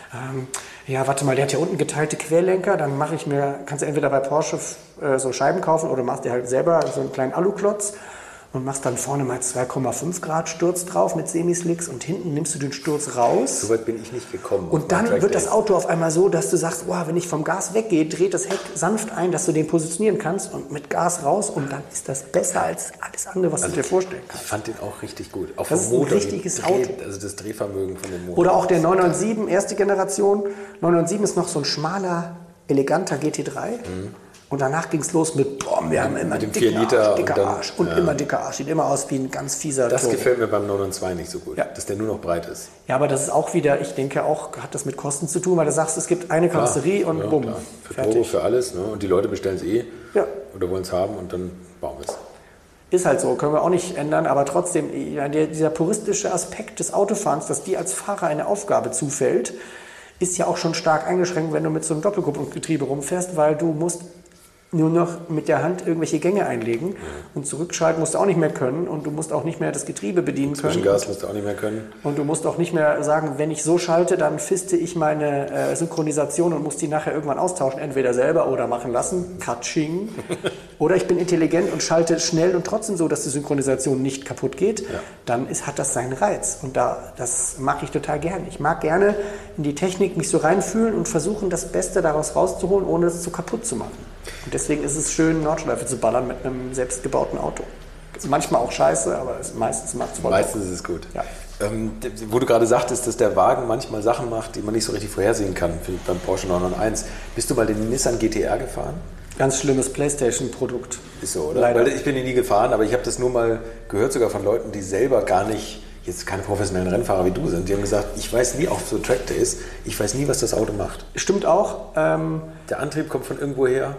[SPEAKER 3] Ja, warte mal, der hat ja unten geteilte Querlenker. Dann kannst du entweder bei Porsche so Scheiben kaufen oder machst dir halt selber so einen kleinen Aluklotz und machst dann vorne mal 2,5 Grad Sturz drauf mit Semislicks und hinten nimmst du den Sturz raus.
[SPEAKER 2] So weit bin ich nicht gekommen.
[SPEAKER 3] Und dann wird das Auto auf einmal so, dass du sagst, wow, wenn ich vom Gas weggehe, dreht das Heck sanft ein, dass du den positionieren kannst und mit Gas raus und dann ist das besser als alles andere, was du dir vorstellen kannst.
[SPEAKER 2] Ich fand den auch richtig gut. Auch
[SPEAKER 3] das
[SPEAKER 2] vom Motor,
[SPEAKER 3] ist ein richtiges Auto.
[SPEAKER 2] Also das Drehvermögen von dem Motor.
[SPEAKER 3] Oder auch der 997, erste Generation. 997 ist noch so ein schmaler, eleganter GT3. Und danach ging es los mit, wir haben immer
[SPEAKER 2] dem 4 Liter
[SPEAKER 3] dicker Arsch. Und immer dicker Arsch. Sieht immer aus wie ein ganz fieser
[SPEAKER 2] Das
[SPEAKER 3] Turbo.
[SPEAKER 2] gefällt mir beim 992 nicht so gut,
[SPEAKER 3] Ja.
[SPEAKER 2] dass der nur noch breit ist.
[SPEAKER 3] Ja, aber das ist auch wieder, ich denke auch, hat das mit Kosten zu tun, weil du sagst, es gibt eine Karosserie und bumm,
[SPEAKER 2] klar. Für
[SPEAKER 3] fertig.
[SPEAKER 2] Turbo, für alles. Ne? Und die Leute bestellen es
[SPEAKER 3] Ja.
[SPEAKER 2] oder wollen es haben und dann bauen wir es.
[SPEAKER 3] Ist halt so, können wir auch nicht ändern, aber trotzdem, dieser puristische Aspekt des Autofahrens, dass dir als Fahrer eine Aufgabe zufällt, ist ja auch schon stark eingeschränkt, wenn du mit so einem Doppelkupplungsgetriebe rumfährst, weil du musst nur noch mit der Hand irgendwelche Gänge einlegen und zurückschalten musst du auch nicht mehr können und du musst auch nicht mehr das Getriebe bedienen können.
[SPEAKER 2] Zwischengas musst du auch nicht mehr können.
[SPEAKER 3] Und du musst auch nicht mehr sagen, wenn ich so schalte, dann fiste ich meine Synchronisation und muss die nachher irgendwann austauschen, entweder selber oder machen lassen, Katsching. Oder ich bin intelligent und schalte schnell und trotzdem so, dass die Synchronisation nicht kaputt geht.
[SPEAKER 2] Ja.
[SPEAKER 3] Dann hat das seinen Reiz. Und das mag ich total gerne. Ich mag gerne in die Technik mich so reinfühlen und versuchen, das Beste daraus rauszuholen, ohne es zu kaputt zu machen. Und deswegen ist es schön, Nordschleife zu ballern mit einem selbstgebauten Auto. Ist manchmal auch scheiße, aber meistens macht es voll Bock.
[SPEAKER 2] Meistens ist es gut.
[SPEAKER 3] Ja.
[SPEAKER 2] Wo du gerade sagtest, dass der Wagen manchmal Sachen macht, die man nicht so richtig vorhersehen kann, finde ich beim Porsche 991. Bist du mal den Nissan GT-R gefahren?
[SPEAKER 3] Ganz schlimmes PlayStation-Produkt.
[SPEAKER 2] Ist so, oder?
[SPEAKER 3] Leider.
[SPEAKER 2] Weil ich bin ihn nie gefahren, aber ich habe das nur mal gehört, sogar von Leuten, die selber gar nicht, jetzt keine professionellen Rennfahrer wie du sind, die haben gesagt, ich weiß nie, auch so Track Day ist, ich weiß nie, was das Auto macht.
[SPEAKER 3] Stimmt auch.
[SPEAKER 2] Der Antrieb kommt von irgendwo her.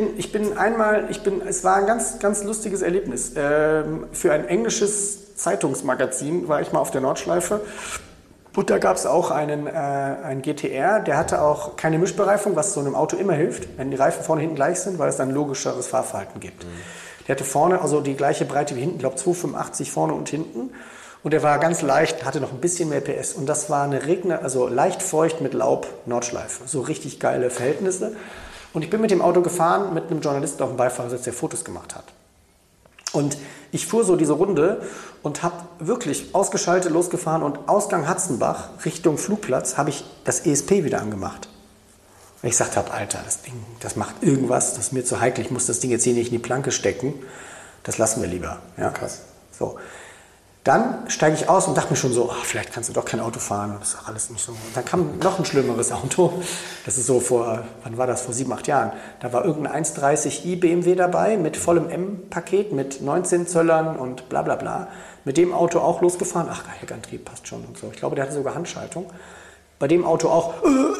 [SPEAKER 3] Es war ein ganz, ganz lustiges Erlebnis. Für ein englisches Zeitungsmagazin war ich mal auf der Nordschleife. Und da gab es auch einen GT-R, der hatte auch keine Mischbereifung, was so einem Auto immer hilft, wenn die Reifen vorne und hinten gleich sind, weil es dann ein logischeres Fahrverhalten gibt. Der hatte vorne also die gleiche Breite wie hinten, ich glaube 285 vorne und hinten. Und der war ganz leicht, hatte noch ein bisschen mehr PS. Und das war eine also leicht feucht mit Laub Nordschleife. So richtig geile Verhältnisse. Und ich bin mit dem Auto gefahren, mit einem Journalisten auf dem Beifahrersitz, der Fotos gemacht hat. Und ich fuhr so diese Runde und habe wirklich ausgeschaltet, losgefahren und Ausgang Hatzenbach Richtung Flugplatz habe ich das ESP wieder angemacht. Weil ich gesagt habe, Alter, das Ding, das macht irgendwas, das ist mir zu heikel, ich muss das Ding jetzt hier nicht in die Planke stecken. Das lassen wir lieber. Ja,
[SPEAKER 2] krass.
[SPEAKER 3] So. Dann steige ich aus und dachte mir schon so, vielleicht kannst du doch kein Auto fahren, das ist doch alles nicht so. Und dann kam noch ein schlimmeres Auto, das ist so wann war das, vor 7, 8 Jahren. Da war irgendein 1,30i BMW dabei mit vollem M-Paket, mit 19 Zöllern und bla bla bla. Mit dem Auto auch losgefahren, ach, Heckantrieb passt schon und so. Ich glaube, der hatte sogar Handschaltung. Bei dem Auto auch,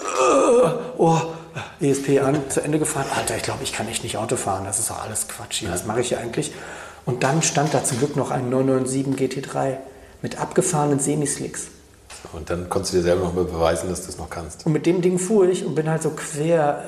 [SPEAKER 3] ESP an, zu Ende gefahren. Alter, ich glaube, ich kann echt nicht Auto fahren, das ist doch alles Quatsch hier, was mache ich hier eigentlich? Und dann stand da zum Glück noch ein 997 GT3 mit abgefahrenen Semislicks.
[SPEAKER 2] Und dann konntest du dir selber noch mal beweisen, dass du es noch kannst.
[SPEAKER 3] Und mit dem Ding fuhr ich und bin halt so quer,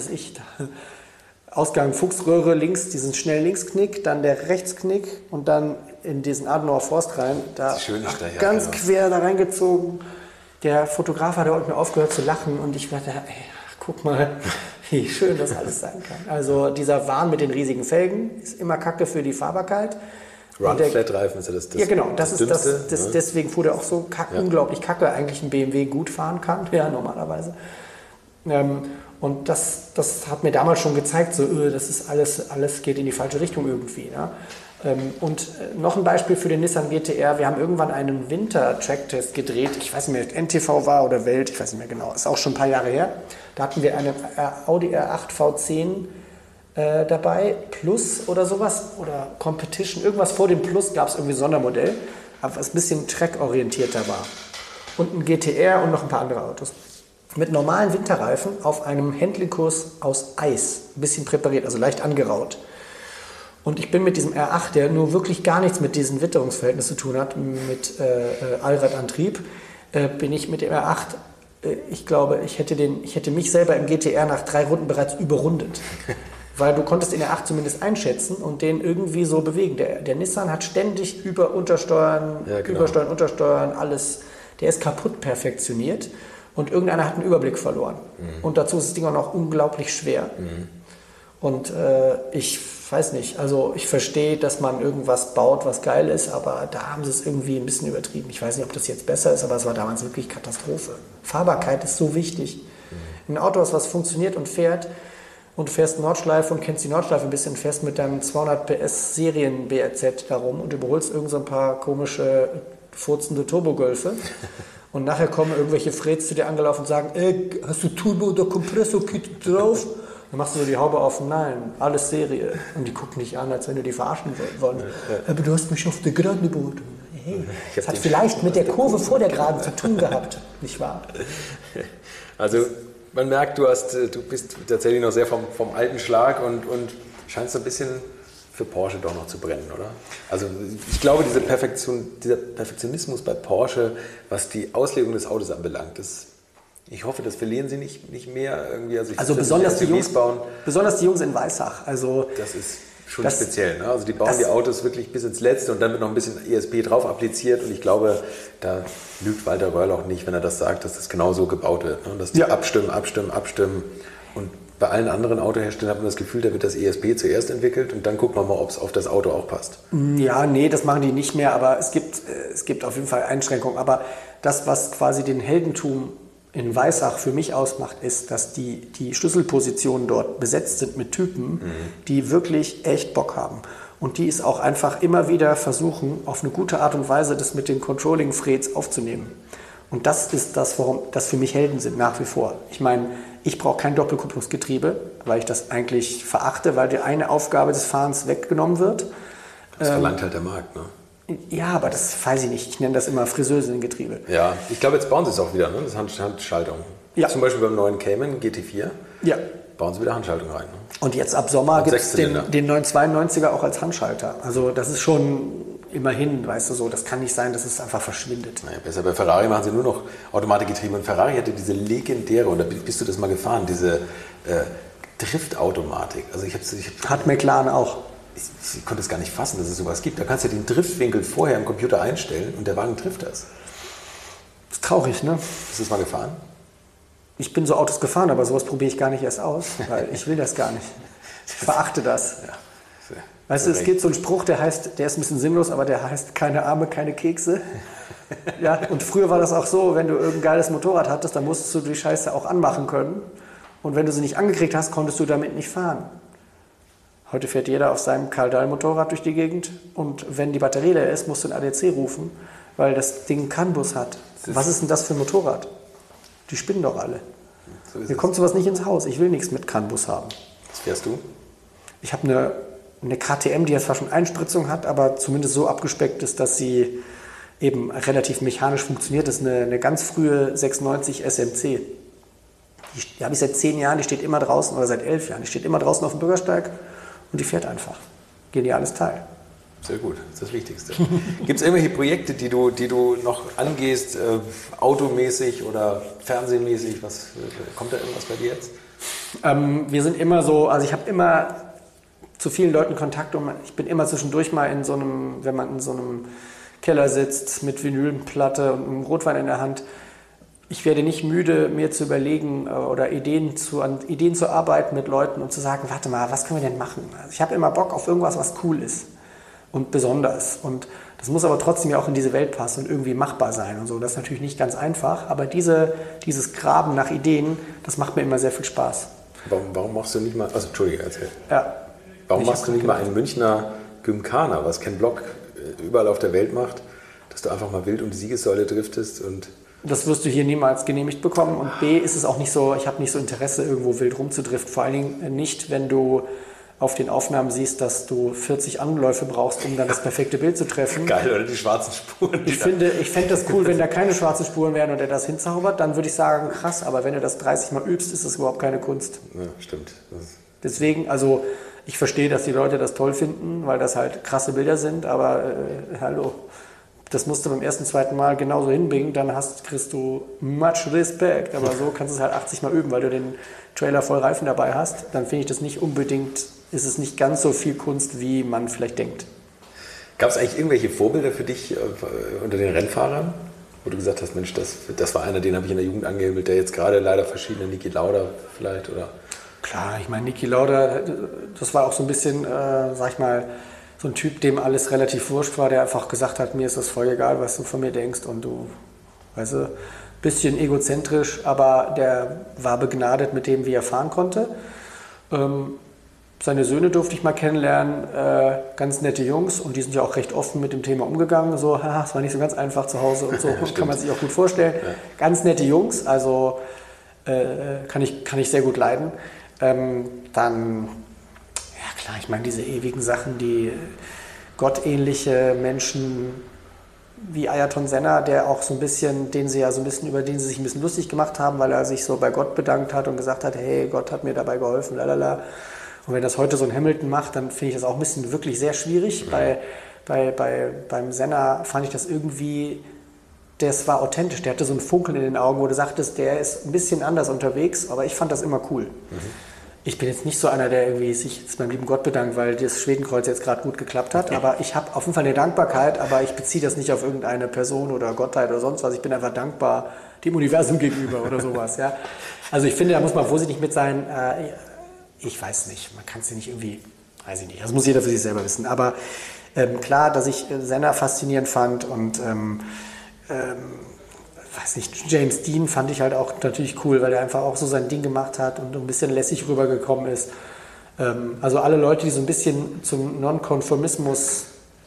[SPEAKER 3] Ausgang Fuchsröhre links, diesen schnell Linksknick, dann der Rechtsknick und dann in diesen Adenauer Forst rein. Da ganz quer da reingezogen. Der Fotograf hat heute mir aufgehört zu lachen und ich dachte, guck mal, wie schön das alles sein kann. Also dieser Wahn mit den riesigen Felgen ist immer Kacke für die Fahrbarkeit.
[SPEAKER 2] Run-Flat-Reifen ist ja das
[SPEAKER 3] ja, genau, das ist
[SPEAKER 2] Dünnste,
[SPEAKER 3] ne? Deswegen fuhr der auch so unglaublich kacke, eigentlich ein BMW gut fahren kann, ja, normalerweise. Und das hat mir damals schon gezeigt, so, das ist alles geht in die falsche Richtung irgendwie. Ja? Und noch ein Beispiel für den Nissan GT-R. Wir haben irgendwann einen Winter-Track-Test gedreht. Ich weiß nicht mehr, NTV war oder Welt, ich weiß nicht mehr genau. Ist auch schon ein paar Jahre her. Da hatten wir einen Audi R8 V10 dabei, Plus oder sowas, oder Competition. Irgendwas vor dem Plus gab es irgendwie ein Sondermodell, aber was ein bisschen track-orientierter war. Und ein GT-R und noch ein paar andere Autos. mit normalen Winterreifen auf einem Handling-Kurs aus Eis, ein bisschen präpariert, also leicht angeraut. Und ich bin mit diesem R8, der nur wirklich gar nichts mit diesen Witterungsverhältnissen zu tun hat, mit Allradantrieb, bin ich mit dem R8, ich glaube, ich hätte mich selber im GTR nach 3 Runden bereits überrundet. Weil du konntest den R8 zumindest einschätzen und den irgendwie so bewegen. Der Nissan hat ständig Untersteuern, alles. Der ist kaputt perfektioniert und irgendeiner hat einen Überblick verloren. Und dazu ist das Ding auch noch unglaublich schwer. Und ich weiß nicht, also ich verstehe, dass man irgendwas baut, was geil ist, aber da haben sie es irgendwie ein bisschen übertrieben. Ich weiß nicht, ob das jetzt besser ist, aber es war damals wirklich Katastrophe. Fahrbarkeit ist so wichtig. Ein Auto, was funktioniert und fährt, und du fährst Nordschleife und kennst die Nordschleife ein bisschen, fährst mit deinem 200 PS Serien BRZ darum und überholst irgend so ein paar komische, furzende Turbogölfe. Und nachher kommen irgendwelche Freds zu dir angelaufen und sagen, hast du Turbo oder Kompressor-Kit drauf? Dann machst du so die Haube auf, nein, alles Serie. Und die gucken dich an, als wenn du die verarschen wollen. Aber du hast mich auf der Geraden überholt. Hey, das hat vielleicht mit der Kurve vor der Geraden zu tun gehabt, nicht wahr?
[SPEAKER 2] Also man merkt, du bist tatsächlich noch sehr vom alten Schlag und scheinst so ein bisschen für Porsche doch noch zu brennen, oder? Also ich glaube, dieser Perfektionismus bei Porsche, was die Auslegung des Autos anbelangt, ich hoffe, das verlieren sie nicht mehr irgendwie.
[SPEAKER 3] Also besonders die Jungs in Weissach. Also
[SPEAKER 2] das ist schon speziell. Ne? Also die bauen die Autos wirklich bis ins Letzte und dann wird noch ein bisschen ESP drauf appliziert. Und ich glaube, da lügt Walter Röhrl auch nicht, wenn er das sagt, dass das genau so gebaut wird. Ne? Dass die abstimmen. Und bei allen anderen Autoherstellern hat man das Gefühl, da wird das ESP zuerst entwickelt und dann guckt man mal, ob es auf das Auto auch passt.
[SPEAKER 3] Ja, nee, das machen die nicht mehr, aber es gibt auf jeden Fall Einschränkungen. Aber das, was quasi den Heldentum in Weissach für mich ausmacht, ist, dass die Schlüsselpositionen dort besetzt sind mit Typen, die wirklich echt Bock haben. Und die es auch einfach immer wieder versuchen, auf eine gute Art und Weise das mit den Controlling-Freds aufzunehmen. Und das ist das, warum das für mich Helden sind, nach wie vor. Ich meine, ich brauche kein Doppelkupplungsgetriebe, weil ich das eigentlich verachte, weil die eine Aufgabe des Fahrens weggenommen wird.
[SPEAKER 2] Das verlangt halt der Markt, ne?
[SPEAKER 3] Ja, aber das weiß ich nicht. Ich nenne das immer Friseusengetriebe.
[SPEAKER 2] Ja, ich glaube, jetzt bauen sie es auch wieder, ne? Das Handschaltung. Ja. Zum Beispiel beim neuen Cayman GT4 bauen sie wieder Handschaltung rein. Ne?
[SPEAKER 3] Und jetzt ab Sommer gibt es den 992er auch als Handschalter. Also das ist schon immerhin, weißt du so, das kann nicht sein, dass es einfach verschwindet.
[SPEAKER 2] Naja, besser. Bei Ferrari machen sie nur noch Automatikgetriebe. Und Ferrari hatte diese legendäre, und da bist du das mal gefahren, diese Driftautomatik. Also
[SPEAKER 3] hat McLaren auch.
[SPEAKER 2] Ich konnte es gar nicht fassen, dass es sowas gibt. Da kannst du den Driftwinkel vorher im Computer einstellen und der Wagen trifft das.
[SPEAKER 3] Das ist traurig, ne?
[SPEAKER 2] Bist du das mal gefahren?
[SPEAKER 3] Ich bin so Autos gefahren, aber sowas probiere ich gar nicht erst aus, weil ich will das gar nicht. Ich verachte das. Ja. Weißt du, es gibt so einen Spruch, der ist ein bisschen sinnlos, aber der heißt, keine Arme, keine Kekse. Ja, und früher war das auch so, wenn du irgendein geiles Motorrad hattest, dann musstest du die Scheiße auch anmachen können. Und wenn du sie nicht angekriegt hast, konntest du damit nicht fahren. Heute fährt jeder auf seinem Karl-Dahl-Motorrad durch die Gegend und wenn die Batterie leer ist, musst du einen ADAC rufen, weil das Ding CAN-Bus hat. Was ist denn das für ein Motorrad? Die spinnen doch alle. Mir kommt sowas nicht ins Haus. Ich will nichts mit CAN-Bus haben.
[SPEAKER 2] Was fährst du?
[SPEAKER 3] Ich habe eine KTM, die ja zwar schon Einspritzung hat, aber zumindest so abgespeckt ist, dass sie eben relativ mechanisch funktioniert. Das ist eine ganz frühe 690 SMC. Die habe ich seit 10 Jahren, die steht immer draußen, oder seit 11 Jahren. Die steht immer draußen auf dem Bürgersteig. Und die fährt einfach. Geniales Teil.
[SPEAKER 2] Sehr gut, das ist das Wichtigste. Gibt es irgendwelche Projekte, die du noch angehst, automäßig oder fernsehmäßig? Kommt da irgendwas bei dir jetzt?
[SPEAKER 3] Wir sind immer so, also ich habe immer zu vielen Leuten Kontakt und ich bin immer zwischendurch mal wenn man in so einem Keller sitzt mit Vinylplatte und einem Rotwein in der Hand. Ich werde nicht müde, mir zu überlegen oder an Ideen zu arbeiten mit Leuten und zu sagen, warte mal, was können wir denn machen? Also ich habe immer Bock auf irgendwas, was cool ist und besonders. Und das muss aber trotzdem ja auch in diese Welt passen und irgendwie machbar sein und so. Das ist natürlich nicht ganz einfach, aber dieses Graben nach Ideen, das macht mir immer sehr viel Spaß.
[SPEAKER 2] Warum machst du nicht mal, also Entschuldige, erzähl.
[SPEAKER 3] Ja.
[SPEAKER 2] Warum machst du nicht mal einen Münchner Gymkhana, was Ken Block überall auf der Welt macht, dass du einfach mal wild um die Siegessäule driftest und...
[SPEAKER 3] Das wirst du hier niemals genehmigt bekommen. Und B, ist es auch nicht so, ich habe nicht so Interesse, irgendwo wild rumzudriften. Vor allen Dingen nicht, wenn du auf den Aufnahmen siehst, dass du 40 Anläufe brauchst, um dann das perfekte Bild zu treffen.
[SPEAKER 2] Geil, oder die schwarzen Spuren.
[SPEAKER 3] Ich fände das cool, wenn da keine schwarzen Spuren wären und er das hinzaubert, dann würde ich sagen, krass, aber wenn du das 30 Mal übst, ist das überhaupt keine Kunst.
[SPEAKER 2] Ja, stimmt.
[SPEAKER 3] Deswegen, also ich verstehe, dass die Leute das toll finden, weil das halt krasse Bilder sind, aber hallo, das musst du beim ersten, zweiten Mal genauso hinbringen, dann kriegst du much Respekt, aber so kannst du es halt 80 Mal üben, weil du den Trailer voll Reifen dabei hast, dann finde ich das nicht unbedingt, ist es nicht ganz so viel Kunst, wie man vielleicht denkt.
[SPEAKER 2] Gab es eigentlich irgendwelche Vorbilder für dich unter den Rennfahrern, wo du gesagt hast, Mensch, das war einer, den habe ich in der Jugend angehimmelt, der jetzt gerade leider verschiedene, Niki Lauda vielleicht, oder?
[SPEAKER 3] Klar, ich meine, Niki Lauda, das war auch so ein bisschen, sag ich mal, so ein Typ, dem alles relativ wurscht war, der einfach gesagt hat, mir ist das voll egal, was du von mir denkst und du, weißt du, bisschen egozentrisch, aber der war begnadet mit dem, wie er fahren konnte. Seine Söhne durfte ich mal kennenlernen, ganz nette Jungs und die sind ja auch recht offen mit dem Thema umgegangen, so, haha, es war nicht so ganz einfach zu Hause und so, kann man sich auch gut vorstellen. Ja. Ganz nette Jungs, also kann ich sehr gut leiden. Dann, ja klar, ich meine, diese ewigen Sachen, die gottähnliche Menschen wie Ayrton Senna, der auch so ein bisschen, über den sie sich ein bisschen lustig gemacht haben, weil er sich so bei Gott bedankt hat und gesagt hat, hey, Gott hat mir dabei geholfen, lalala. Und wenn das heute so ein Hamilton macht, dann finde ich das auch ein bisschen wirklich sehr schwierig. Beim Senna fand ich das irgendwie, das war authentisch, der hatte so ein Funkeln in den Augen, wo du sagtest, der ist ein bisschen anders unterwegs, aber ich fand das immer cool. Ich bin jetzt nicht so einer, der irgendwie sich beim lieben Gott bedankt, weil das Schwedenkreuz jetzt gerade gut geklappt hat, aber ich habe auf jeden Fall eine Dankbarkeit, aber ich beziehe das nicht auf irgendeine Person oder Gottheit oder sonst was. Ich bin einfach dankbar dem Universum gegenüber oder sowas. Ja. Also ich finde, da muss man vorsichtig mit sein. Ich weiß nicht, man kann es ja nicht irgendwie, weiß ich nicht, das muss jeder für sich selber wissen. Aber klar, dass ich Senna faszinierend fand und weiß nicht, James Dean fand ich halt auch natürlich cool, weil er einfach auch so sein Ding gemacht hat und ein bisschen lässig rübergekommen ist. Also alle Leute, die so ein bisschen zum Nonkonformismus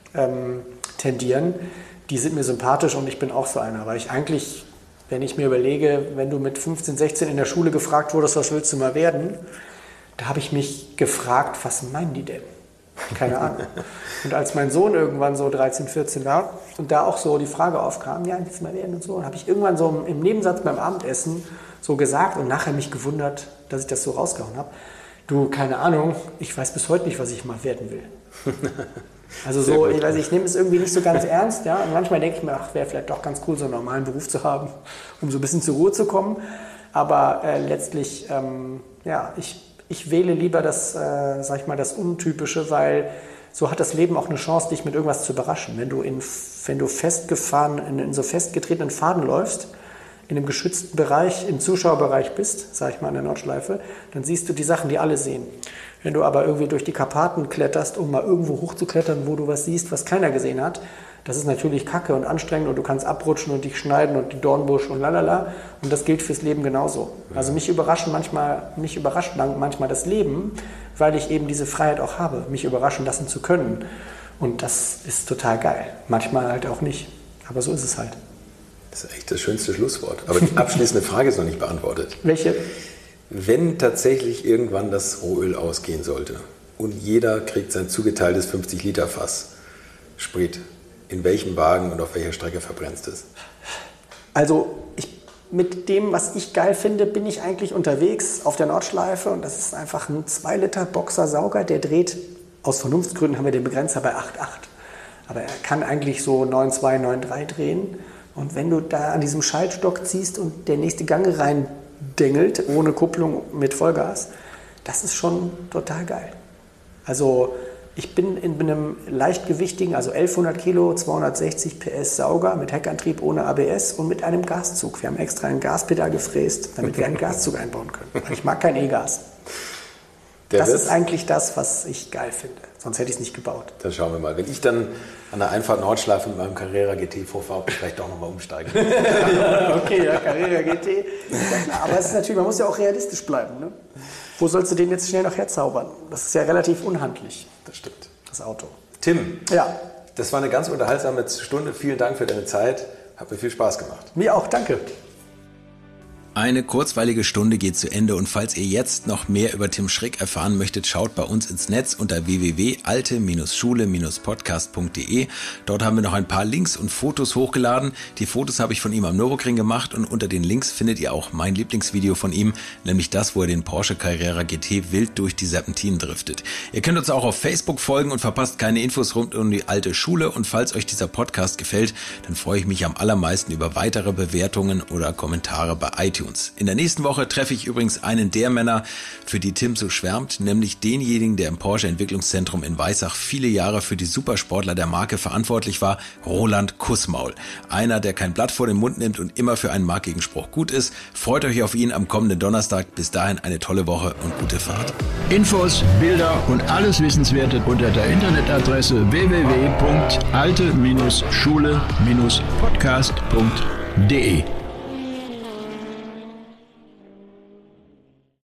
[SPEAKER 3] tendieren, die sind mir sympathisch und ich bin auch so einer, weil ich eigentlich, wenn ich mir überlege, wenn du mit 15, 16 in der Schule gefragt wurdest, was willst du mal werden, da habe ich mich gefragt, was meinen die denn? Keine Ahnung. Und als mein Sohn irgendwann so 13, 14 war und da auch so die Frage aufkam, ja, willst du mal werden und so, habe ich irgendwann so im Nebensatz beim Abendessen so gesagt und nachher mich gewundert, dass ich das so rausgehauen habe. Du, keine Ahnung, ich weiß bis heute nicht, was ich mal werden will. Also so, ich nehme es irgendwie nicht so ganz ernst, ja. Und manchmal denke ich mir, ach, wäre vielleicht doch ganz cool, so einen normalen Beruf zu haben, um so ein bisschen zur Ruhe zu kommen. Aber letztlich, ja, ich wähle lieber das, sag ich mal, das Untypische, weil so hat das Leben auch eine Chance, dich mit irgendwas zu überraschen. Wenn du festgefahren, in so festgetretenen Faden läufst, in einem geschützten Bereich, im Zuschauerbereich bist, sag ich mal, in der Nordschleife, dann siehst du die Sachen, die alle sehen. Wenn du aber irgendwie durch die Karpaten kletterst, um mal irgendwo hochzuklettern, wo du was siehst, was keiner gesehen hat, das ist natürlich kacke und anstrengend und du kannst abrutschen und dich schneiden und die Dornbusch und lalala. Und das gilt fürs Leben genauso. Also mich überrascht manchmal das Leben, weil ich eben diese Freiheit auch habe, mich überraschen lassen zu können. Und das ist total geil. Manchmal halt auch nicht. Aber so ist es halt.
[SPEAKER 2] Das ist echt das schönste Schlusswort. Aber die abschließende Frage ist noch nicht beantwortet.
[SPEAKER 3] Welche?
[SPEAKER 2] Wenn tatsächlich irgendwann das Rohöl ausgehen sollte und jeder kriegt sein zugeteiltes 50-Liter-Fass Sprit, in welchem Wagen und auf welcher Strecke verbrennst du es?
[SPEAKER 3] Also mit dem, was ich geil finde, bin ich eigentlich unterwegs auf der Nordschleife und das ist einfach ein 2-Liter-Boxer-Sauger, der dreht, aus Vernunftsgründen haben wir den Begrenzer bei 8,8. Aber er kann eigentlich so 9,2, 9,3 drehen. Und wenn du da an diesem Schaltstock ziehst und der nächste Gang reindengelt, ohne Kupplung mit Vollgas, das ist schon total geil. Also ich bin in einem leichtgewichtigen, also 1100 Kilo, 260 PS Sauger mit Heckantrieb ohne ABS und mit einem Gaszug. Wir haben extra ein Gaspedal gefräst, damit wir einen Gaszug einbauen können. Ich mag kein E-Gas. Das ist eigentlich das, was ich geil finde. Sonst hätte ich es nicht gebaut.
[SPEAKER 2] Dann schauen wir mal. Wenn ich dann an der Einfahrt Nordschleife mit meinem Carrera GT vorfahre, vielleicht doch nochmal umsteigen.
[SPEAKER 3] Okay, ja, Carrera GT. Ja, klar, aber es ist natürlich, man muss ja auch realistisch bleiben. Ne? Wo sollst du den jetzt schnell noch herzaubern? Das ist ja relativ unhandlich.
[SPEAKER 2] Das stimmt.
[SPEAKER 3] Das Auto.
[SPEAKER 2] Tim,
[SPEAKER 3] ja.
[SPEAKER 2] Das war eine ganz unterhaltsame Stunde. Vielen Dank für deine Zeit. Hat mir viel Spaß gemacht.
[SPEAKER 3] Mir auch, danke.
[SPEAKER 1] Eine kurzweilige Stunde geht zu Ende und falls ihr jetzt noch mehr über Tim Schrick erfahren möchtet, schaut bei uns ins Netz unter www.alte-schule-podcast.de. Dort haben wir noch ein paar Links und Fotos hochgeladen. Die Fotos habe ich von ihm am Nürburgring gemacht und unter den Links findet ihr auch mein Lieblingsvideo von ihm, nämlich das, wo er den Porsche Carrera GT wild durch die Serpentinen driftet. Ihr könnt uns auch auf Facebook folgen und verpasst keine Infos rund um die alte Schule und falls euch dieser Podcast gefällt, dann freue ich mich am allermeisten über weitere Bewertungen oder Kommentare bei iTunes. In der nächsten Woche treffe ich übrigens einen der Männer, für die Tim so schwärmt, nämlich denjenigen, der im Porsche Entwicklungszentrum in Weissach viele Jahre für die Supersportler der Marke verantwortlich war, Roland Kussmaul. Einer, der kein Blatt vor den Mund nimmt und immer für einen markigen Spruch gut ist. Freut euch auf ihn am kommenden Donnerstag. Bis dahin eine tolle Woche und gute Fahrt.
[SPEAKER 4] Infos, Bilder und alles Wissenswerte unter der Internetadresse www.alte-schule-podcast.de